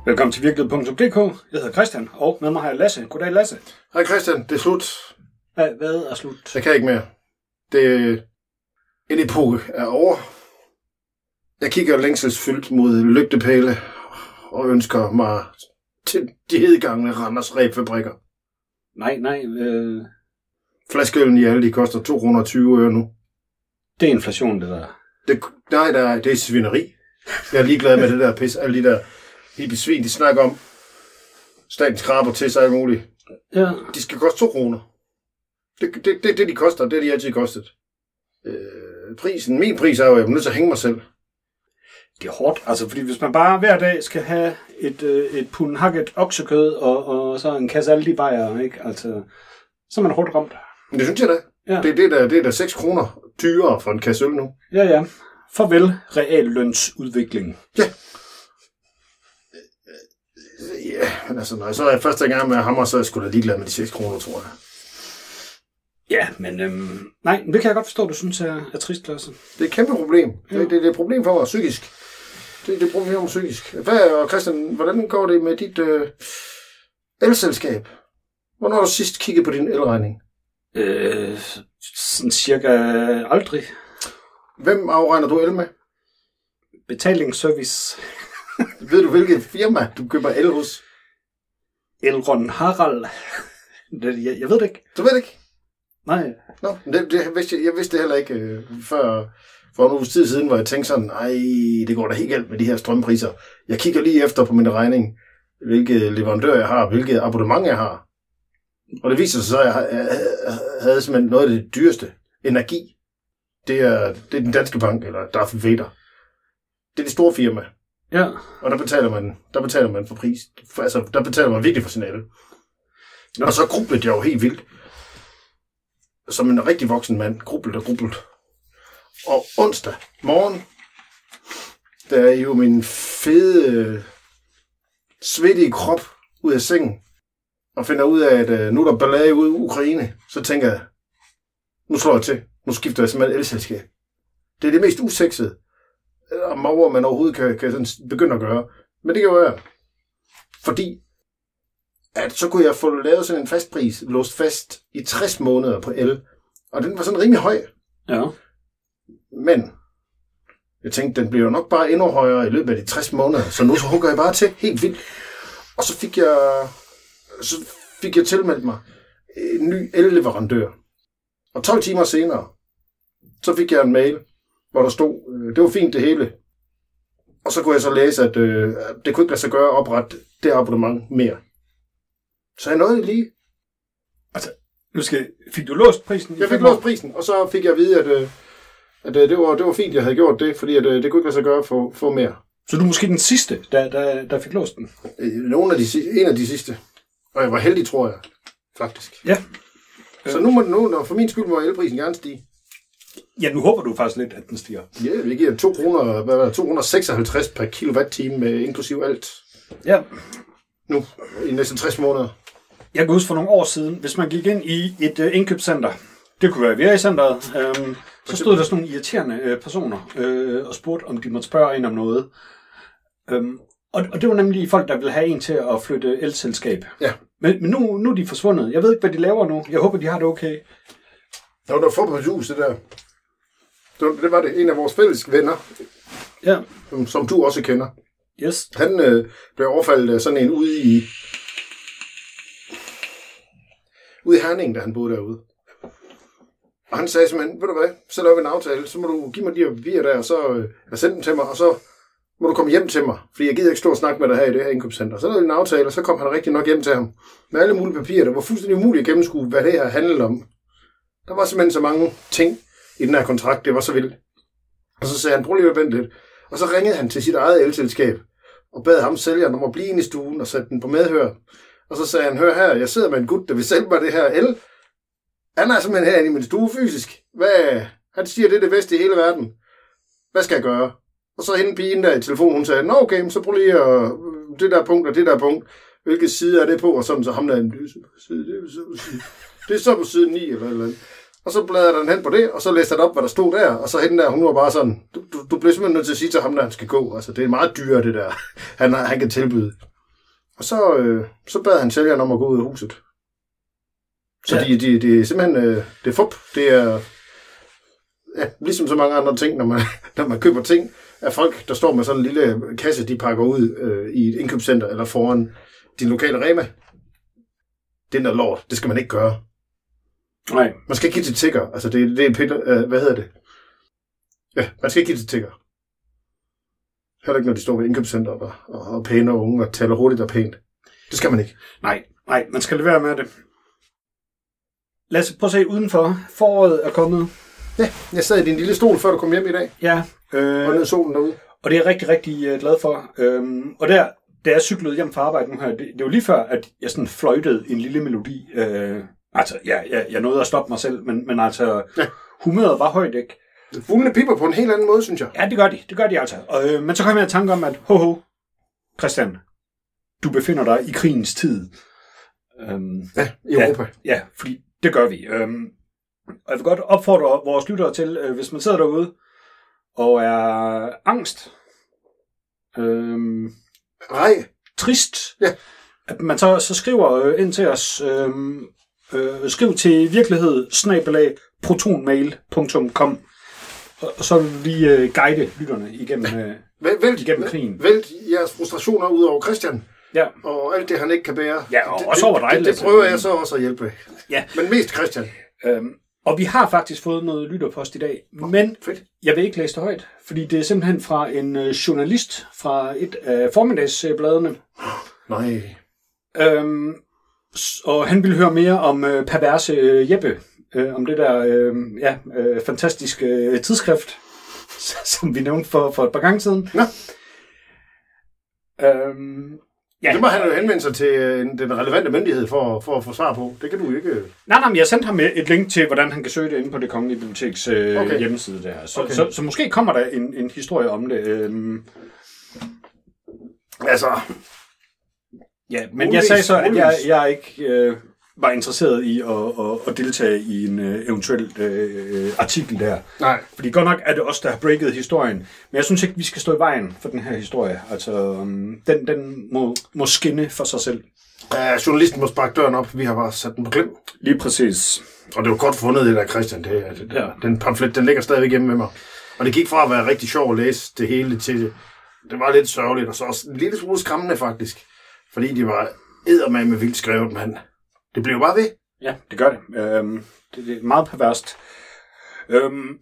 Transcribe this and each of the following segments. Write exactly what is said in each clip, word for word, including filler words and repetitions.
Velkommen til virkelighed punktum d k. Jeg hedder Christian, og med mig har jeg Lasse. Goddag, Lasse. Hej Christian, det er slut. Hvad, hvad er slut? Jeg kan ikke mere. Det en epoke er over. Jeg kigger længselsfyldt mod lygtepæle og ønsker mig til de hedegangne Randers Ræbfabrikker. Nej, nej. Øh... Flaskeøllen i Aldi koster to kroner og tyve øre nu. Det er inflation, det der. Det, nej, der er, det er svineri. Jeg er ligeglad med det der pis. Alle de der hippie-svin, de snakker om statens kraber til sig alt muligt. Ja. De skal koste to kroner. Det er det, det, det, de koster. Det er de altid kostet. Øh, prisen, min pris er jo, jeg er nødt til at hænge mig selv. Det er hårdt, altså, fordi hvis man bare hver dag skal have et, øh, et pund hakket oksekød og, og så en kasse alle de bajer, ikke? Altså, så er man hårdt ramt. Men det synes jeg da. Ja. Det, det, er der, det er der seks kroner dyrere for en kasse øl nu. Ja, ja. Farvel, reallønsudvikling. Ja. Ja, men altså, når jeg så er første gang med hammer, så er jeg sgu da ligeglad med de seks kroner, tror jeg. Ja, men øhm, nej, det kan jeg godt forstå, du synes er, er trist, Lasse. Det er et kæmpe problem. Ja. Det, det, det er et problem for mig psykisk. Det, det er et problem for mig psykisk. Hvad, og Christian, hvordan går det med dit øh, elselskab? Hvornår har du sidst kigget på din elregning? Øh, sådan cirka aldrig. Hvem afregner du el med? Betalingsservice. Ved du, hvilket firma du køber el hos? Elron Harald. Jeg, jeg ved det ikke. Du ved det ikke? Nej. Nå, det, det vidste jeg, jeg vidste det heller ikke øh, før for en uges tid siden, hvor jeg tænkte sådan, ej, det går da helt galt med de her strømpriser. Jeg kigger lige efter på min regning, hvilke leverandør jeg har, hvilket abonnement jeg har. Og det viser sig så, at jeg, jeg, jeg havde simpelthen noget af det dyreste. Energi. Det er, det er den danske bank, eller Darth Vader. Det er det store firma. Ja. Og der betaler man, der betaler man for pris. For, altså, der betaler man virkelig for sin el. Ja. Og så grublede jeg jo helt vildt. Som en rigtig voksen mand. Grublede og grublede. Og onsdag morgen, der er jo min fede, svedige krop ud af sengen. Og finder ud af, at nu er der ballade ude i Ukraine. Så tænker jeg, nu slår jeg til. Nu skifter jeg simpelthen elselskab. Det er det mest usexede, og hvor man overhovedet kan, kan sådan begynde at gøre. Men det kan jo være, fordi at så kunne jeg få lavet sådan en fast pris, låst fast i tres måneder på el. Og den var sådan rimelig høj. Ja. Men jeg tænkte, den bliver jo nok bare endnu højere i løbet af de tres måneder. Så nu så hugger jeg bare til helt vildt. Og så fik jeg, så fik jeg tilmeldt mig en ny el-leverandør. Og tolv timer senere, så fik jeg en mail, hvor der stod, øh, det var fint det hele. Og så kunne jeg så læse, at øh, det kunne ikke lade sig gøre at oprette det abonnement mere. Så jeg nåede det lige. Altså, nu skal, fik du låst prisen? Jeg fik låst prisen, og så fik jeg at vide, at, øh, at øh, det, var, det var fint, jeg havde gjort det, fordi at, øh, det kunne ikke lade sig gøre at få, få mere. Så du er måske den sidste, der, der, der fik låst den? Øh, nogle af de, en af de sidste. Og jeg var heldig, tror jeg, faktisk. Ja. Så nu må nu, for min skyld må elprisen gerne stige. Ja, nu håber du faktisk lidt, at den stiger. Ja, vi giver to kroner, hvad var det, to hundrede seksoghalvtreds per kilowatt-time med inklusiv alt. Ja. Nu, i næsten tres måneder. Jeg kan huske for nogle år siden, hvis man gik ind i et uh, indkøbscenter, det kunne være V R-centeret, øhm, så stod der sådan nogle irriterende øh, personer øh, og spurgte, om de måtte spørge en om noget. Øhm, og, og det var nemlig folk, der ville have en til at flytte elselskab. Ja. Men, men nu, nu er de forsvundet. Jeg ved ikke, hvad de laver nu. Jeg håber, de har det okay. Der var der for på hus, det der. Det var, det var det. En af vores fælles venner, ja. som, som du også kender. Yes. Han øh, blev overfaldet af sådan en ude i ude i Herning, da han boede derude. Og han sagde simpelthen, ved du hvad, så laver vi en aftale, så må du give mig de her papirer der, og så øh, sende dem til mig, og så må du komme hjem til mig, fordi jeg gider ikke stå og snakke med dig her i det her indkøbscenter. Så lavede vi en aftale, og så kom han rigtig nok hjem til ham. Med alle mulige papirer, der var fuldstændig umuligt at gennemskue, hvad det her handlede om. Der var simpelthen så mange ting i den her kontrakt, det var så vildt. Og så sagde han, prøv lige at vente lidt. Og så ringede han til sit eget elselskab, og bad ham sælgeren om at blive inde i stuen, og sætte den på medhør. Og så sagde han, hør her, jeg sidder med en gut, der vil sælge mig det her el. Han er simpelthen herinde i min stue fysisk. Hvad? Han siger, det er det bedste i hele verden. Hvad skal jeg gøre? Og så hende pigen der i telefonen, hun sagde, nå okay, så prøv lige at, det der punkt og det der punkt. Hvilke side er det på? Og sådan, så ham der, det er så på side, det er så på side, det er så på side ni eller eller andet. Og så bladrede han hen på det, og så læste han op, hvad der stod der. Og så hende der, hun var bare sådan, du, du, du bliver simpelthen nødt til at sige til ham, der han skal gå. Altså, det er meget dyre, det der, han, han kan tilbyde. Og så, øh, så bad han sælgeren om at gå ud af huset. Så Ja. det de, de er simpelthen, øh, det er fup, det er, ja, ligesom så mange andre ting, når man, når man køber ting af folk, der står med sådan en lille kasse, de pakker ud øh, i et indkøbscenter eller foran din lokale Rema. Det er noget lort, det skal man ikke gøre. Nej. Man skal ikke give til tigger, altså det, det er piller, øh, hvad hedder det? Ja, man skal ikke give til tigger. Heller ikke, når de står ved indkøbscenteret og, og, og pæne og unge og taler hurtigt og pænt. Det skal man ikke. Nej, nej, man skal lade være med det. Lad os prøve at se udenfor. Foråret er kommet. Ja, jeg sad i din lille stol, før du kom hjem i dag. Ja. Øh, Og ned solen derude. og det er jeg rigtig, rigtig øh, glad for. Øhm, og der, da jeg cyklede hjem fra arbejde nu her, det, det var lige før, at jeg sådan fløjtede en lille melodi. Øh, altså, ja, jeg, jeg nåede at stoppe mig selv, men, men altså, Ja. humøret var højt, ikke? Fuglene pipper på en helt anden måde, synes jeg. Ja, det gør de. Det gør de altså. Og, øh, men så kom jeg i tanke om, at ho, ho, Christian, du befinder dig i krigens tid. Øhm, Ja, i Europa. Ja, fordi det gør vi. Øhm, og jeg vil godt opfordre vores lyttere til, øh, hvis man sidder derude og er angst, øhm, Nej. trist, Ja. at man så, så skriver øh, ind til os, øhm, øh, skriv til virkelighed snabel-a protonmail punktum com, og, og så vil vi øh, guide lytterne igennem, øh, Vælt, vælt, igennem krigen. vælt jeres frustrationer ud over Christian, Ja, og alt det, han ikke kan bære. Ja, og det, også over dig, det, det, det Lasse. prøver jeg så også at hjælpe. Ja. Men mest Christian. øhm, og vi har faktisk fået noget lytterpost i dag, men Fedt. jeg vil ikke læse det højt, fordi det er simpelthen fra en øh, journalist fra et af formiddagsbladene. Nej. Øhm, s- og han ville høre mere om øh, perverse øh, Jeppe, øh, om det der øh, ja, øh, fantastiske øh, tidsskrift, som vi nævnte for, for et par gange siden. Nå. Øhm, ja. Det må han jo henvende sig til øh, den relevante myndighed for, for at få svar på. Det kan du ikke. Nej, nej, men jeg sendte ham et link til, hvordan han kan søge det inde på Det Kongelige Biblioteks øh, Okay. hjemmeside der. Så, Okay. så, så måske kommer der en, en historie om det. Øhm, Altså, ja, men Muligvis, jeg sagde så, at jeg, muligvis. jeg ikke øh, var interesseret i at, at, at deltage i en øh, eventuel øh, artikel der. nej. Fordi godt nok er det os, der har breaket historien. Men jeg synes ikke, vi skal stå i vejen for den her historie. Altså, um, den, den må, må skinne for sig selv. Ja, journalisten må sparke døren op. Vi har bare sat den på klem. Lige præcis. Og det var godt fundet, det der Christian. Det, det, Ja. Den pamflet, den ligger stadigvæk hjemme med mig. Og det gik fra at være rigtig sjov at læse det hele til... Det var lidt sørgeligt, og så også en lille smule skræmmende faktisk. Fordi de var eddermame med vildt skrevet, mand. Det blev bare ved. Ja, det gør det. Øhm, det, det er meget perverst. Øhm,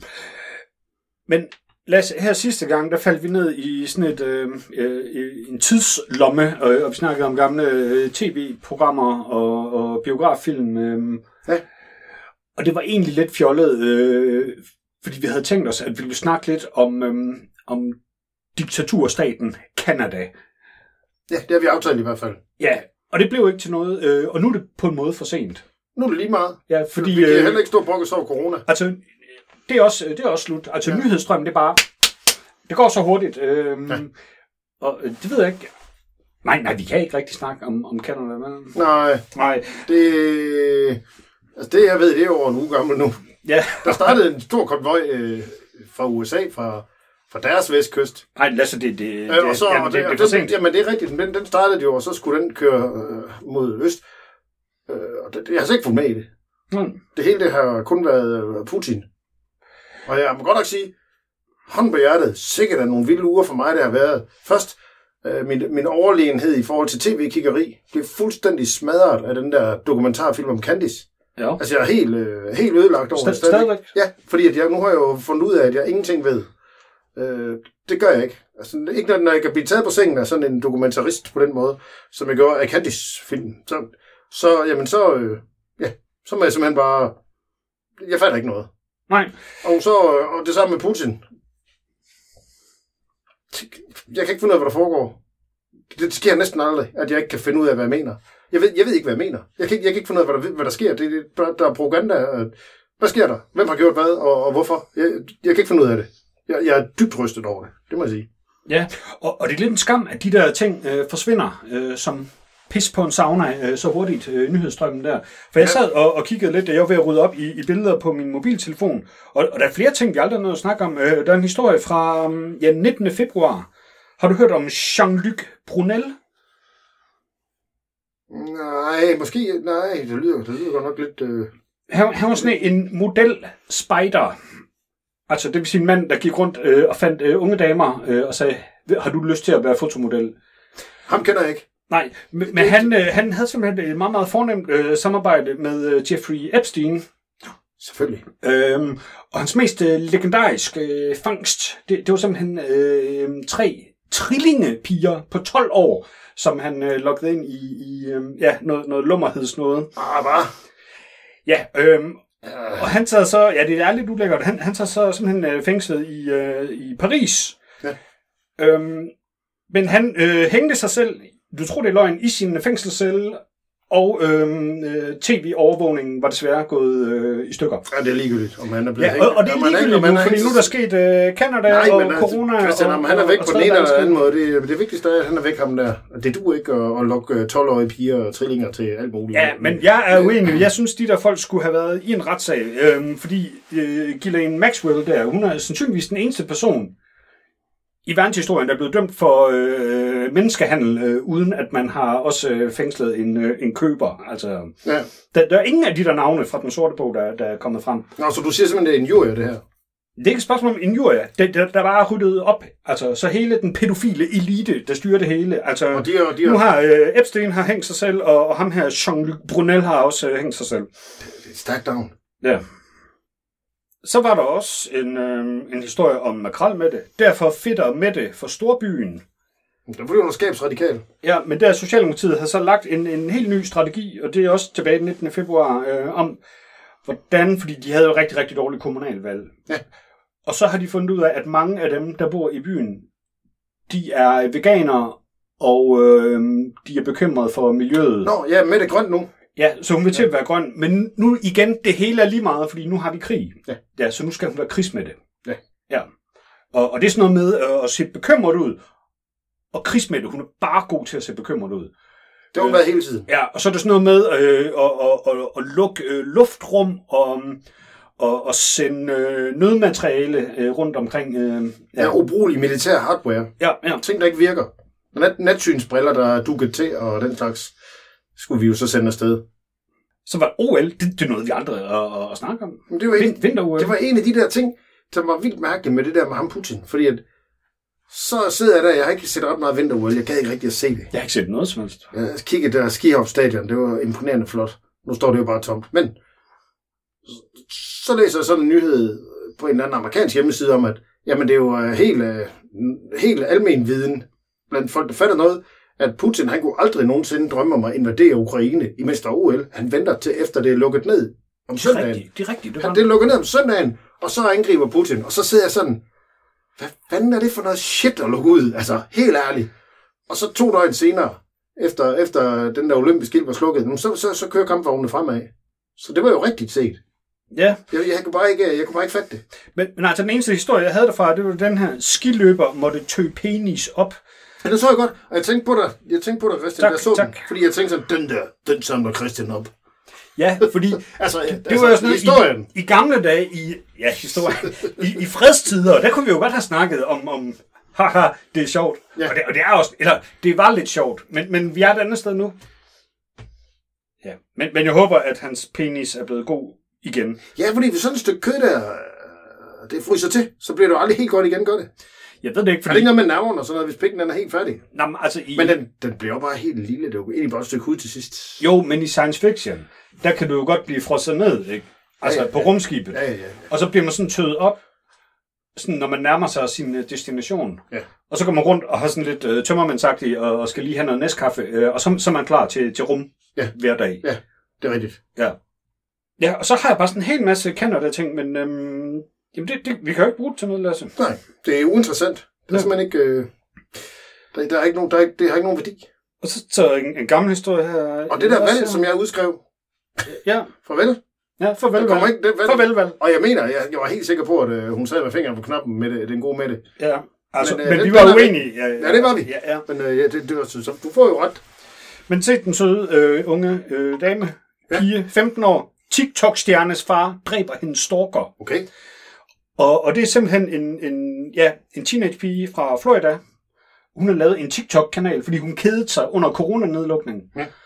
men Lasse, her sidste gang, der faldt vi ned i sådan et, øh, øh, en tidslomme, og, og vi snakkede om gamle øh, tv-programmer og, og biograffilm. Øh, Ja. Og det var egentlig lidt fjollet, øh, fordi vi havde tænkt os, at vi ville snakke lidt om, øh, om diktaturstaten Canada. Ja, det har vi aftalt i hvert fald. Ja, og det blev ikke til noget, øh, og nu er det på en måde for sent. Nu er det lige meget. Ja, Fordi, fordi... vi kan øh, heller ikke stå og brokke os over corona. Altså, det er også, det er også slut. Altså, ja. Nyhedsstrømmen, det er bare... Det går så hurtigt. Øhm, Ja. Og øh, det ved jeg ikke. Nej, nej, vi kan ikke rigtig snakke om, om Canada. Men... Nej, Nej. det... Altså det, jeg ved, det er over en uge gammel nu. Ja. Der startede en stor konvoj øh, fra U S A, fra, fra deres vestkyst. Nej, Lasse, det, det, det, Øh, og så, jamen, og det, det, det er for den, sent. jamen, det er rigtigt. Den, den startede jo, og så skulle den køre øh, mod øst. Øh, og det, jeg har altså ikke fulgt med i det. Hmm. Det hele det har kun været øh, Putin. Og jeg må godt nok sige, hånd på hjertet, sikkert er nogle vilde uger for mig, det har været. Først, øh, min, min overlegenhed i forhold til tv-kiggeri blev fuldstændig smadret af den der dokumentarfilm om Candice. Ja. Altså, jeg er helt, øh, helt ødelagt over St- det stadigvæk. stadigvæk? Ja, fordi at jeg, nu har jeg jo fundet ud af, at jeg ingenting ved. Øh, det gør jeg ikke. Altså, ikke når, når jeg kan blive taget på sengen af sådan en dokumentarist på den måde, som jeg gør af Candice-filmen. Så, så, jamen, så, øh, ja, så må jeg simpelthen bare... Jeg fatter ikke noget. Nej. Og så og det samme med Putin. Jeg kan ikke finde ud af, hvad der foregår. Det sker næsten aldrig, at jeg ikke kan finde ud af, hvad jeg mener. Jeg ved, jeg ved ikke, hvad jeg mener. Jeg kan, ikke, jeg kan ikke finde ud af, hvad der, hvad der sker. Det, det, der, der er propaganda. Hvad sker der? Hvem har gjort hvad, og, og hvorfor? Jeg, jeg kan ikke finde ud af det. Jeg, jeg er dybt rystet over det. Det må jeg sige. Ja, og, og det er lidt en skam, at de der ting øh, forsvinder øh, som pis på en sauna øh, så hurtigt, øh, nyhedsstrømmen der. For jeg sad og, og kiggede lidt, da jeg var ved at rydde op i, i billeder på min mobiltelefon, og, og der er flere ting, vi aldrig har noget at snakke om. Øh, der er en historie fra um, ja, nittende februar. Har du hørt om Jean-Luc Brunel? Nej, måske, nej, det lyder, det lyder godt nok lidt... Øh... Han, han var sådan en model spider. Altså, det vil sige en mand, der gik rundt øh, og fandt øh, unge damer øh, og sagde, har du lyst til at være fotomodel? Ham kender jeg ikke. Nej, men, men han, øh, han havde simpelthen et meget, meget fornemt øh, samarbejde med øh, Jeffrey Epstein. Selvfølgelig. Øhm, og hans mest øh, legendariske øh, fangst, det, det var simpelthen øh, tre trillingepiger på tolv år, som han øh, lukkede ind i, i øh, ja, noget, noget lummerhedsnåde. Ah, hvad? Ja, øhm, og han tager så, ja, det er lidt ulækkert, han, han tager så simpelthen øh, fængslet i, øh, i Paris. Ja. Øhm, men han øh, hængte sig selv, du tror det er løgn, i sin fængselscelle, og øhm, øh, tv-overvågningen var desværre gået øh, i stykker. Ja, det er ligegyldigt, om han er blevet ja, og, og det er ligegyldigt nu, fordi nu er der sket øh, Canada Nej, og men, corona. Christian, og, om han er væk og, på den ene eller anden måde, det, det vigtigste er, at han er væk ham der. Det duer ikke at, at lukke tolv-årige piger og trillinger til alt muligt. Ja, men jeg er uenig. Jeg synes, de der folk skulle have været i en retssag, øh, fordi øh, Ghislaine Maxwell der, hun er sandsynligvis den eneste person i verdenshistorien, der er blevet dømt for øh, menneskehandel, øh, uden at man har også øh, fængslet en, øh, en køber. Altså, ja. der, der er ingen af de der navne fra den sorte bog, der, der er kommet frem. Nå, så du siger simpelthen, det er injurie, det her? Det er ikke et spørgsmål om injurie. Det, der, der var ryddet op. Altså, så hele den pædofile elite, der styrer det hele. Altså, og de er, de er... Nu har øh, Epstein har hængt sig selv, og, og ham her, Jean-Luc Brunel, har også øh, hængt sig selv. Det er et stærkt navn. Ja. Så var der også en, øh, en historie om Makrel Mette. Derfor fedter Mette for storbyen. Der blev jo skabsradikal. Ja, men der Socialdemokratiet har så lagt en, en helt ny strategi, og det er også tilbage den nittende februar, øh, om hvordan, fordi de havde jo rigtig, rigtig dårligt kommunalvalg. Ja. Og så har de fundet ud af, at mange af dem, der bor i byen, de er veganere, og øh, de er bekymrede for miljøet. Nå, ja, Mette grøn nu. Ja, så hun vil til at være grøn. Men nu igen, det hele er lige meget, fordi nu har vi krig. Ja. Ja, så nu skal hun være krigsmætte. Ja. Ja. Og, og det er sådan noget med øh, at se bekymret ud. Og krigsmætte, hun er bare god til at se bekymret ud. Det har hun øh, været hele tiden. Ja, og så er der sådan noget med øh, at, at, at, at lukke øh, luftrum og, og, og sende øh, nødmateriale øh, rundt omkring. Øh, ja. ja, ubrugelig militær hardware. Ja, ja. Ting, der ikke virker. Nat, natsynsbriller, der er duket til, og den slags, skulle vi jo så sende afsted. Så var O L, det, det er noget, vi andre at, at, at snakke om. Men det var, en, Vinter-O L. Det var en af de der ting, som var vildt mærkeligt med det der med ham Putin. Fordi at, så sidder jeg der, jeg har ikke set ret meget Vinter-O L, jeg gad ikke rigtig at se det. Jeg har ikke set noget som helst. Jeg kiggede der Skihop Stadion, det var imponerende flot. Nu står det jo bare tomt. Men så læser jeg sådan en nyhed på en eller anden amerikansk hjemmeside om, at jamen, det er jo helt, helt almen viden blandt folk, der fatter noget, at Putin, han kunne aldrig nogensinde drømme om at invadere Ukraine i mester O L. Han venter til efter det er lukket ned om søndagen. Det er rigtigt, det er rigtigt. Det, han, det er lukket ned om søndagen, og så angriber Putin. Og så sidder jeg sådan, hvad fanden er det for noget shit at lukke ud? Altså, helt ærligt. Og så to døgn senere, efter, efter den der olympiske ild var slukket, så, så, så kører kampvognene fremad. Så det var jo rigtigt set. Ja. Jeg, jeg, kunne bare ikke, jeg kunne bare ikke fatte det. Men, men altså, den eneste historie, jeg havde derfra, det var den her skiløber måtte tø penis op. Ja, det så jeg godt. Og jeg tænkte på dig, jeg tænkte på dig, Christian, tak, jeg så tak. den. Fordi jeg tænkte sådan, den der, den samler Christian op. Ja, fordi altså, det altså, var jo sådan historien. I, i gamle dage, i, ja, historien, i, i fredstider, der kunne vi jo godt have snakket om, om haha, det er sjovt. Ja. Og, det, og det er også, eller det var lidt sjovt, men, men vi er et andet sted nu. Ja, men, men jeg håber, at hans penis er blevet god igen. Ja, fordi hvis sådan et stykke kød der, det fryser til, så bliver det jo aldrig helt godt igen, gør det? Jeg ved det ikke, fordi... Er det ikke noget med nerven og sådan noget, hvis pikken den er helt færdig? Nå, men, altså, i... men den, den bliver jo bare helt lille, det er jo egentlig bare et stykke hud til sidst. Jo, men i science fiction, der kan du jo godt blive frosset ned, ikke? Altså ja, ja, på rumskibet. Ja, ja, ja. Og så bliver man sådan tøet op, sådan, når man nærmer sig sin destination. Ja. Og så går man rundt og har sådan lidt øh, tømmermandsagtigt, og, og skal lige have noget næstkaffe, øh, og så, så er man klar til, til rum ja. hver dag. Ja, det er rigtigt. Ja. Ja, og så har jeg bare sådan en hel masse Canada-ting, men øhm, jamen det, det, vi kan jo ikke bruge det til noget, Lasse. Nej, det er uinteressant. Det er ja. simpelthen ikke... Øh, der, der er ikke nogen, der er, det har ikke nogen værdi. Og så så en, en gammel historie her. Og det der valg, som jeg udskrev. Ja. Farvel. Ja, farvel, valg. Ikke, det, valg. Farvel, valg. Og jeg mener, jeg, jeg var helt sikker på, at øh, hun sad med fingeren på knappen med det, den gode med det. Ja, altså, men, øh, men det, vi var uenige. Ja, ja, ja, det var vi. Ja, ja. Men øh, ja, det, det var, så, du får jo ret. Men se den søde øh, unge øh, dame, pige, ja. femten år, TikTok-stjernes far, dræber hendes stalker. Okay. Og, og det er simpelthen en, en, ja, en teenage-pige fra Florida. Hun har lavet en TikTok-kanal, fordi hun kedede sig under coronanedlukningen. Ja.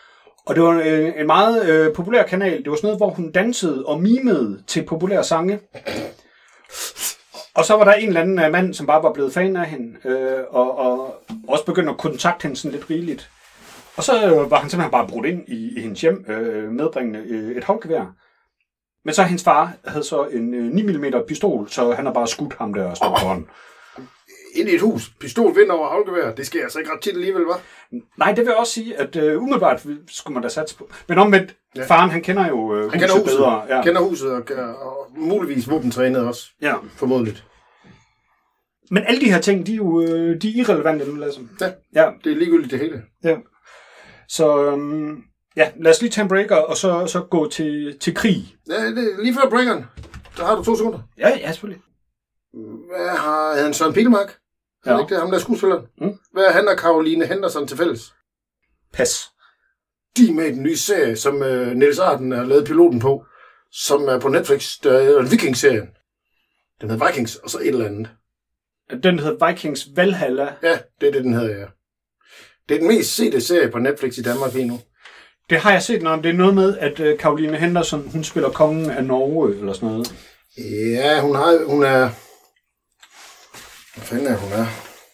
Og det var øh, en meget øh, populær kanal. Det var sådan noget, hvor hun dansede og mimede til populære sange. Og så var der en eller anden øh, mand, som bare var blevet fan af hende, øh, og, og også begyndte at kontakte hende sådan lidt rigeligt. Og så øh, var han simpelthen bare brudt ind i, i hendes hjem, øh, medbringende øh, et havlgevær. Men så hendes far havde så en øh, ni millimeter pistol, så han har bare skudt ham der og stået på hånden. Ind i et hus. Pistol vind over havlgevær. Det sker altså ikke ret tit alligevel, hva'? Nej, det vil jeg også sige, at øh, umiddelbart skulle man da satse på. Men omvendt, ja. Faren, han kender jo øh, huset, han kender huset bedre. Ja. kender huset og, og muligvis våbentrænet også. Ja. Formodligt. Men alle de her ting, de er jo øh, de er irrelevante nu, Lasse. Ja, ja, det er ligegyldigt det hele. Ja. Så øhm, ja, lad os lige tage en breaker, og så, så gå til, til krig. Ja, det, lige før breakeren. Der har du to sekunder. Ja, ja, selvfølgelig. Hvad har han Søren Pilmark? Ja. Er det ikke det? Ham der skuespilleren? Mm. Hvad er han og Caroline Henderson til fælles? Pas. De er med i den nye serie, som uh, Niels Arden har lavet piloten på, som er på Netflix. Der er en Vikings-serien. Den hedder Vikings, og så et eller andet. Den hedder Vikings Valhalla. Ja, det er det, den hedder, ja. Det er den mest sete serie på Netflix i Danmark lige nu. Det har jeg set, når det er noget med, at uh, Caroline Henderson, hun spiller kongen af Norge, eller sådan noget. Ja, hun, har, hun er... Hvad fanden er hun er?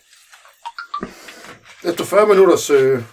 Efter fyrre minutters øh,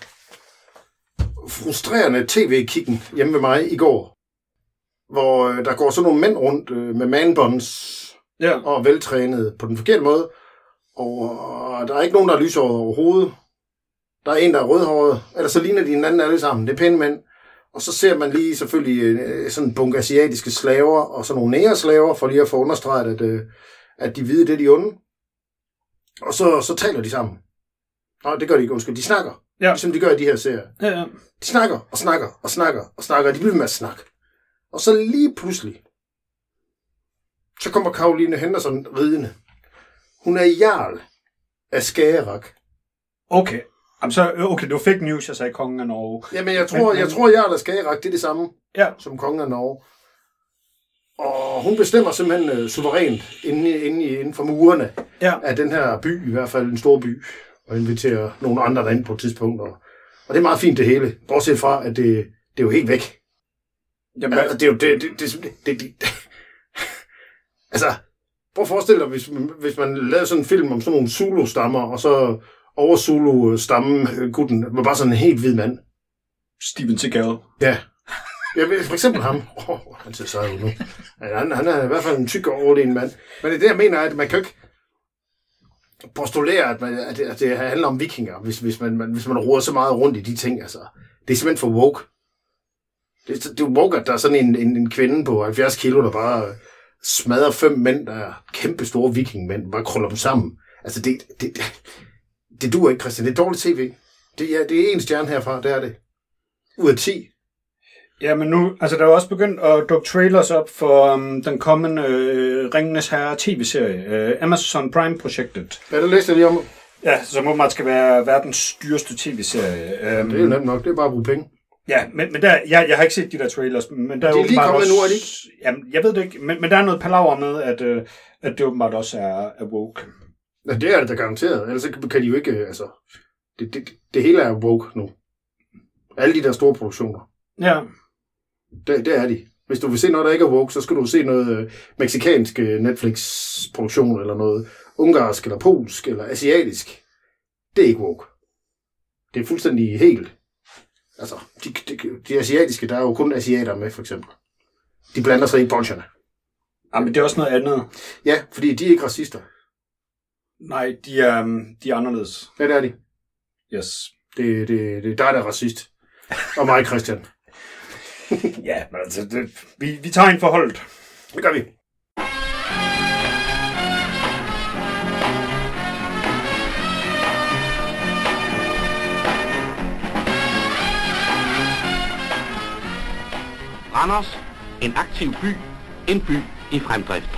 frustrerende tv-kiggen hjemme ved mig i går, hvor øh, der går sådan nogle mænd rundt øh, med manbonds ja. Og veltrænet på den forkerte måde, og, og der er ikke nogen, der er lyshåret overhovedet. Der er en, der er rødhåret, eller så ligner de hinanden alle sammen. Det er pæne mænd. Og så ser man lige selvfølgelig øh, sådan en bunke asiatiske slaver, og sådan nogle nægerslaver, for lige at få understreget, at, øh, at de hvide, det er de onde. Og så, så taler de sammen. Nej, det gør de ikke, undskyld. De snakker. Ja. Ligesom de gør i de her serier. Ja, ja. De snakker og snakker og snakker og snakker, og de bliver med at snakke. Og så lige pludselig, så kommer Caroline Henderson ridende. Hun er jarl af Skagerrak. Okay. Jamen så, okay, det var fake news, jeg sagde kongen af Norge. Jamen, jeg tror, men, jeg tror jarl af Skagerrak, det er det samme ja. Som kongen af Norge. Og hun bestemmer simpelthen uh, suverænt inde, inde, inden for murene ja. Af den her by, i hvert fald en stor by, og inviterer nogle andre derind på et tidspunkt. Og, og det er meget fint det hele, bortset fra, at det, det er jo helt væk. Jamen, altså, det er jo det, det, det, det, det, det. Altså, prøv at forestille dig, hvis, hvis man lavede sådan en film om sådan nogle Zulu-stammer, og så over Zulu-stammen, gutten, var bare sådan en helt hvid mand. Steven Seagal. Ja. Jeg ved, for eksempel ham. Oh, han ser så ud nu. Han, han er i hvert fald en tyk og overlegen mand. Men det er det, jeg mener, at man kan ikke postulere, at, man, at, det, at det handler om vikinger, hvis, hvis, man, man, hvis man roder så meget rundt i de ting. Altså. Det er simpelthen for woke. Det, det er jo woke, at der er sådan en, en, en kvinde på halvfjerds kilo, der bare smadrer fem mænd, der er kæmpe store vikingmænd, bare krøller dem sammen. Altså, det, det, det, det duer ikke, Christian. Det er dårligt tv. Det er, det er en stjerne herfra, det er det. Ud af ti. Ja, men nu, altså der er også begyndt at dukke trailers op for um, den kommende øh, Ringenes Herre tv-serie, øh, Amazon Prime-projektet. Ja, det læste jeg lige om. Ja, som åbenbart skal være verdens dyreste tv-serie. Um, det er nemt nok, det er bare at bruge penge. Ja, men, men der, jeg, jeg har ikke set de der trailers, men der de er, er lige kommet også, nu, er de ikke? Jamen, jeg ved det ikke, men, men der er noget palaver med, at, øh, at det åbenbart også er, er woke. Ja, det er det da garanteret, ellers kan de jo ikke, altså, det, det, det hele er woke nu. Alle de der store produktioner. Ja. Det, det er de. Hvis du vil se noget, der ikke er woke, så skal du se noget øh, mexikansk Netflix-produktion, eller noget ungarsk, eller polsk, eller asiatisk. Det er ikke woke. Det er fuldstændig helt. Altså, de, de, de asiatiske, der er jo kun asiater med, for eksempel. De blander sig i bolsjerne. Ja, men det er også noget andet. Ja, fordi de er ikke racister. Nej, de er, de er anderledes. Ja, det er de. Yes. Det, det, det er dig, der er racist. Og mig, Christian. Ja, men altså, det, vi, vi tager en forholdet. Det gør vi. Randers, en aktiv by, en by i fremdrift.